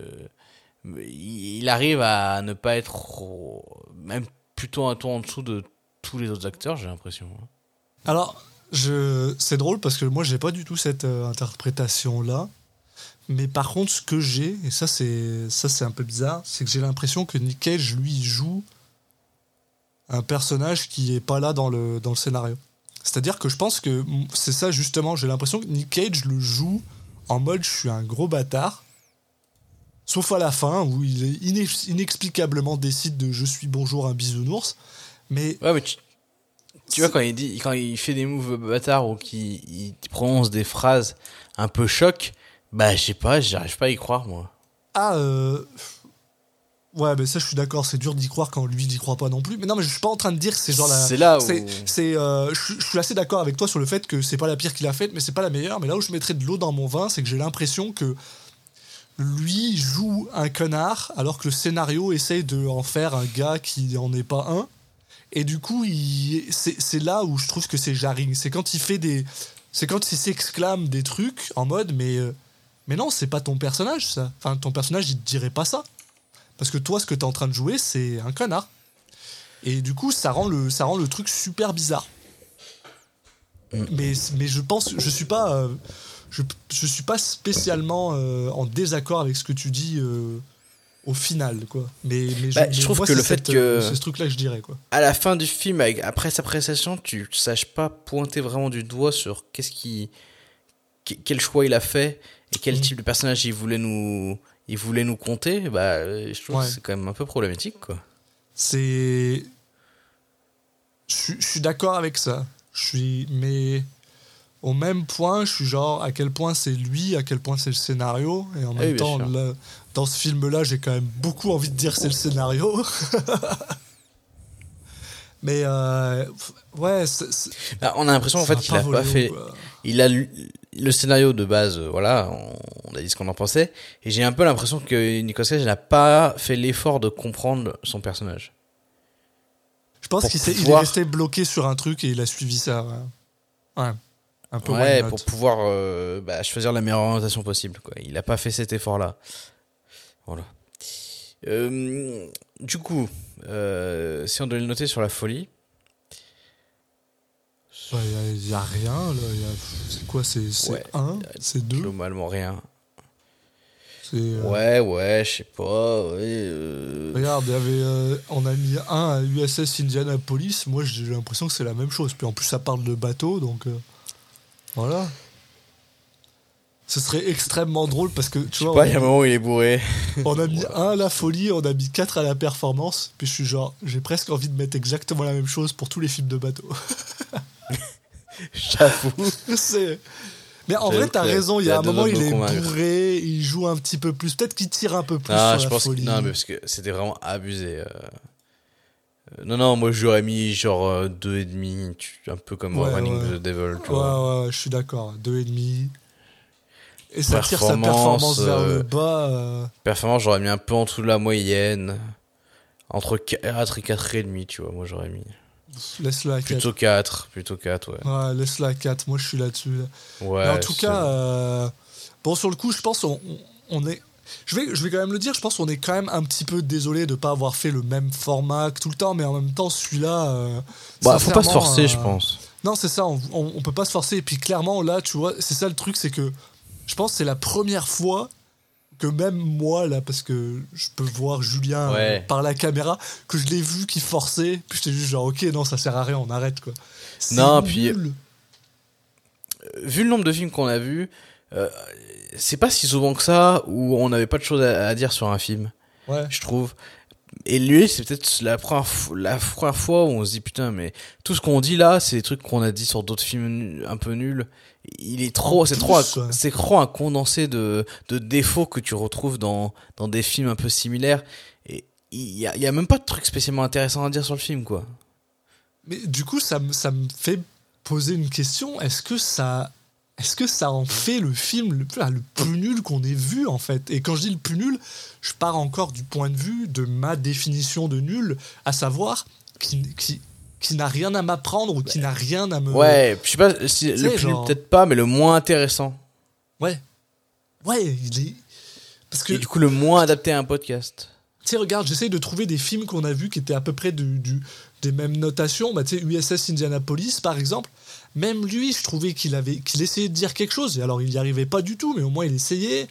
il arrive à ne pas être même plutôt un tour en dessous de tous les autres acteurs, j'ai l'impression. Alors, c'est drôle parce que moi j'ai pas du tout cette interprétation là, mais par contre ce que j'ai, et ça c'est un peu bizarre, c'est que j'ai l'impression que Nick Cage lui joue un personnage qui est pas là dans le scénario. C'est-à-dire que je pense que c'est ça justement, j'ai l'impression que Nick Cage le joue en mode je suis un gros bâtard. Sauf à la fin, où il inexplicablement décide de « je suis bonjour un bisounours ». Mais Tu vois, quand il fait des moves bâtards ou qu'il prononce des phrases un peu choc, bah, je sais pas, j'arrive pas à y croire, moi. Ouais, mais ça, je suis d'accord, c'est dur d'y croire quand lui, j'y crois pas non plus. Mais non, mais je suis pas en train de dire que c'est genre la. C'est là où. Je suis assez d'accord avec toi sur le fait que c'est pas la pire qu'il a faite, mais c'est pas la meilleure. Mais là où je mettrais de l'eau dans mon vin, c'est que j'ai l'impression que lui joue un connard, alors que le scénario essaye de en faire un gars qui en est pas un. Et du coup, c'est là où je trouve que c'est jarring. C'est quand il s'exclame des trucs en mode, mais non, c'est pas ton personnage, ça. Enfin, ton personnage, il te dirait pas ça. Parce que toi, ce que t'es en train de jouer, c'est un connard. Et du coup, ça rend le truc super bizarre. Mais je pense, je suis pas spécialement en désaccord avec ce que tu dis au final, quoi. Mais je trouve que le fait que c'est ce truc-là que je dirais, quoi. À la fin du film, après sa prestation, tu saches pas pointer vraiment du doigt sur quel choix il a fait et quel type de personnage il voulait nous conter. Bah, je trouve que c'est quand même un peu problématique, quoi. Je suis d'accord avec ça. Mais au même point, je suis genre à quel point c'est lui, à quel point c'est le scénario. Et en même temps, là, dans ce film-là, j'ai quand même beaucoup envie de dire c'est le scénario. Mais ouais, Bah, on a l'impression en fait qu'il a pas fait. Il a le scénario de base, voilà, on a dit ce qu'on en pensait, et j'ai un peu l'impression que Nicolas Cage n'a pas fait l'effort de comprendre son personnage. Je pense qu'il est resté bloqué sur un truc et il a suivi ça. Ouais. Un peu pour pouvoir choisir la meilleure orientation possible, quoi. Il a pas fait cet effort-là. Voilà. Du coup, si on devait le noter sur la folie. Il y a rien là. C'est quoi? C'est 1, c'est 2. Globalement rien. Ouais, je sais pas. Regarde, on a mis 1 à USS Indianapolis. Moi, j'ai l'impression que c'est la même chose. Puis en plus, ça parle de bateau, donc voilà. Ce serait extrêmement drôle parce que tu vois. Il y a un moment où il est bourré. On a mis 1 à la folie, on a mis 4 à la performance. Puis je suis genre, j'ai presque envie de mettre exactement la même chose pour tous les films de bateau. J'avoue. Mais en vrai, t'as raison. Il y a un moment, il est bourré, il joue un petit peu plus. Peut-être qu'il tire un peu plus sur la folie. Non, mais parce que c'était vraiment abusé. Non, moi j'aurais mis genre 2,5, un peu comme Running the Devil. Tu vois. Ouais, je suis d'accord. 2,5. Et ça tire sa performance vers le bas. Performance, j'aurais mis un peu en dessous de la moyenne. Entre 4 et 4,5, tu vois, moi j'aurais mis. Laisse-le à 4. Plutôt 4, ouais. Ouais, laisse-le à 4. Moi je suis là-dessus. Là. Ouais. Mais en tout cas, bon, sur le coup, je pense on est. Je vais quand même le dire, je pense qu'on est quand même un petit peu désolé de ne pas avoir fait le même format que tout le temps, mais en même temps, celui-là. Faut pas se forcer, je pense. Non, c'est ça, on peut pas se forcer. Et puis clairement, là, tu vois, c'est ça le truc, c'est que je pense que c'est la première fois que même moi, là, parce que je peux voir Julien par la caméra, que je l'ai vu qui forçait, puis j'étais juste genre, ok, non, ça sert à rien, on arrête, quoi. Non, puis. Vu le nombre de films qu'on a vus. C'est pas si souvent que ça où on n'avait pas de choses à dire sur un film, je trouve. Et lui, c'est peut-être la première fois où on se dit putain, mais tout ce qu'on dit là, c'est des trucs qu'on a dit sur d'autres films un peu nuls. C'est trop un condensé de défauts que tu retrouves dans des films un peu similaires. Et il y a même pas de trucs spécialement intéressants à dire sur le film, quoi. Mais du coup, ça me fait poser une question. Est-ce que ça en fait le film le plus nul qu'on ait vu, en fait? Et quand je dis le plus nul, je pars encore du point de vue de ma définition de nul, à savoir qui n'a rien à m'apprendre ou qui n'a rien à me... Ouais, je sais pas, si le plus nul peut-être pas, mais le moins intéressant. Ouais, il est... Parce que... Et du coup, le moins adapté à un podcast. Tu sais, regarde, j'essaye de trouver des films qu'on a vus qui étaient à peu près des mêmes notations. Bah, tu sais, USS Indianapolis, par exemple. Même lui, je trouvais qu'il essayait de dire quelque chose. Alors, il n'y arrivait pas du tout, mais au moins, il essayait.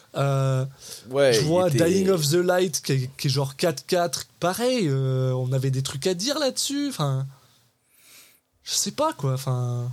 Je vois Dying of the Light, qui est genre 4-4. Pareil, on avait des trucs à dire là-dessus. Enfin, je sais pas, quoi. Enfin...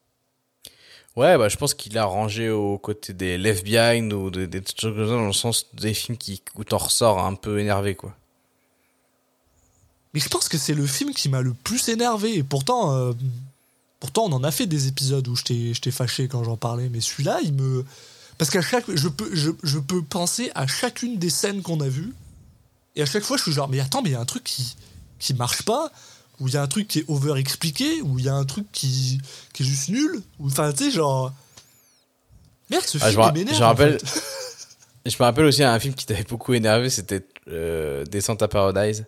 Ouais, je pense qu'il a rangé aux côtés des Left Behind ou des trucs comme ça, dans le sens des films où t'en ressors un peu énervé, quoi. Et je pense que c'est le film qui m'a le plus énervé. Et pourtant, on en a fait des épisodes où j'étais fâché quand j'en parlais. Mais celui-là, parce qu'à je peux penser à chacune des scènes qu'on a vues. Et à chaque fois, je suis genre, mais attends, mais il y a un truc qui marche pas. Ou il y a un truc qui est over-expliqué. Ou il y a un truc qui est juste nul. Enfin, tu sais, genre... Merde, ce film, il m'énerve. Je me rappelle aussi un film qui t'avait beaucoup énervé, c'était Descent à Paradise.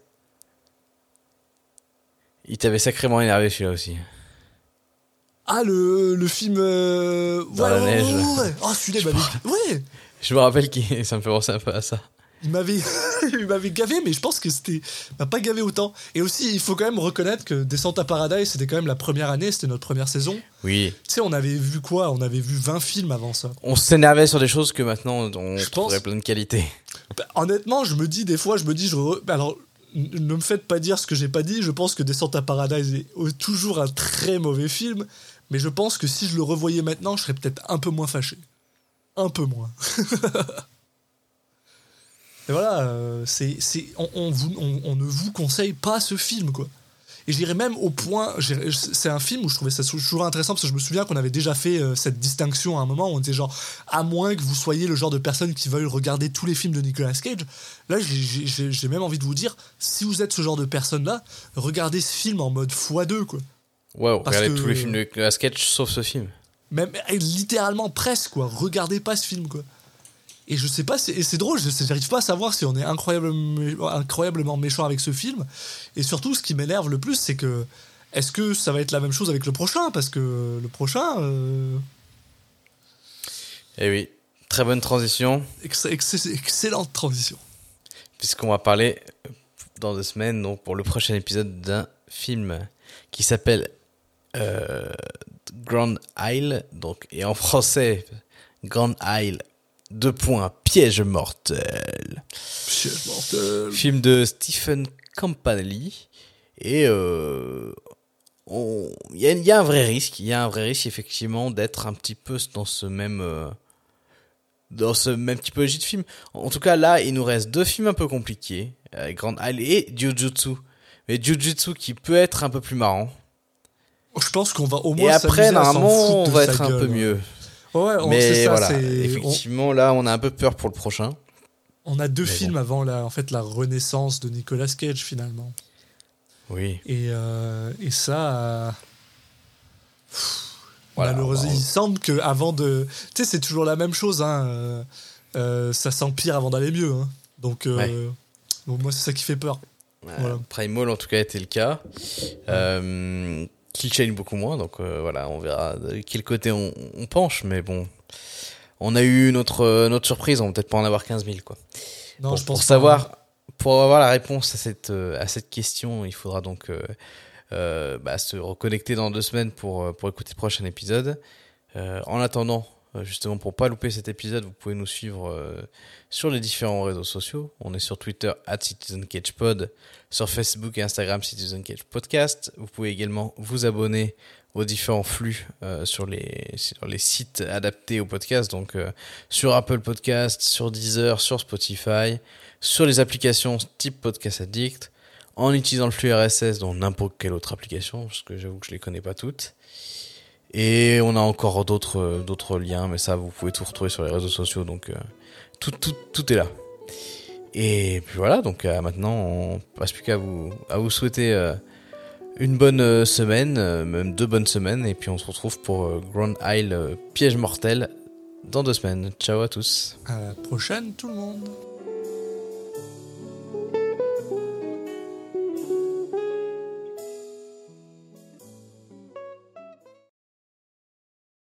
Il t'avait sacrément énervé celui-là aussi. Ah, le film... Dans la neige. Ouais. Oh, celui-là, il m'avait... Ouais. Je me rappelle que ça me fait penser un peu à ça. Il m'avait gavé, mais je pense que il m'a pas gavé autant. Et aussi, il faut quand même reconnaître que Descent à Paradise, c'était quand même la première année, c'était notre première saison. Oui. Tu sais, on avait vu quoi ? On avait vu 20 films avant ça. On s'énervait sur des choses que maintenant, on trouverait plein de qualité. Bah, honnêtement, alors, ne me faites pas dire ce que j'ai pas dit. Je pense que Descent à Paradise est toujours un très mauvais film. Mais je pense que si je le revoyais maintenant, je serais peut-être un peu moins fâché. Un peu moins. Et voilà, on ne vous conseille pas ce film, quoi. Et j'irais même au point... C'est un film où je trouvais ça toujours intéressant, parce que je me souviens qu'on avait déjà fait cette distinction à un moment, où on était genre, à moins que vous soyez le genre de personne qui veuille regarder tous les films de Nicolas Cage, là, j'ai même envie de vous dire, si vous êtes ce genre de personne-là, regardez ce film en mode x2, quoi. Ouais, regardez tous les films de Nicolas Cage, sauf ce film. Même littéralement presque, quoi. Regardez pas ce film, quoi. Et je sais pas, c'est drôle, j'arrive pas à savoir si on est incroyablement méchant avec ce film. Et surtout, ce qui m'énerve le plus, c'est que est-ce que ça va être la même chose avec le prochain ? Parce que le prochain... Eh oui, très bonne transition. Excellente transition. Puisqu'on va parler dans 2 semaines, donc pour le prochain épisode, d'un film qui s'appelle Grand Isle, donc, et en français, Grand Isle. Piège mortel. Piège mortel. Film de Stephen Campanelli. Et il y a un vrai risque. Il y a un vrai risque, effectivement, d'être un petit peu dans ce même typologie de film. En tout cas, là, il nous reste 2 films un peu compliqués. Grand Isle et Jujutsu. Mais Jujutsu qui peut être un peu plus marrant. Je pense qu'on va au moins et après, normalement, on va être gueule, un peu mieux. Ouais, mais ça, voilà, effectivement, là, on a un peu peur pour le prochain. On a 2 films avant la renaissance de Nicolas Cage, finalement. Oui. Et ça... Voilà, malheureusement, il semble qu'avant de... Tu sais, c'est toujours la même chose, hein. Ça s'empire avant d'aller mieux. Hein. Donc, moi, c'est ça qui fait peur. Voilà. Primal, en tout cas, était le cas. Kill Chain beaucoup moins, donc voilà, on verra de quel côté on penche, mais bon, on a eu notre surprise, on va peut-être pas en avoir 15 000, quoi. Non, bon, je pense pour avoir la réponse à cette question, il faudra donc se reconnecter dans 2 semaines pour écouter le prochain épisode. En attendant, justement, pour pas louper cet épisode, vous pouvez nous suivre sur les différents réseaux sociaux. On est sur Twitter @CitizenCagePod, sur Facebook et Instagram Citizen Cage Podcast. Vous pouvez également vous abonner aux différents flux sur les sites adaptés au podcast, donc sur Apple Podcast, sur Deezer, sur Spotify, sur les applications type Podcast Addict, en utilisant le flux RSS dans n'importe quelle autre application, parce que j'avoue que je les connais pas toutes. Et on a encore d'autres liens, mais ça, vous pouvez tout retrouver sur les réseaux sociaux, donc tout est là. Et puis voilà, donc maintenant, on passe plus qu'à vous souhaiter une bonne semaine, même 2 bonnes semaines, et puis on se retrouve pour Grand Isle Piège mortel dans 2 semaines. Ciao à tous. À la prochaine, tout le monde.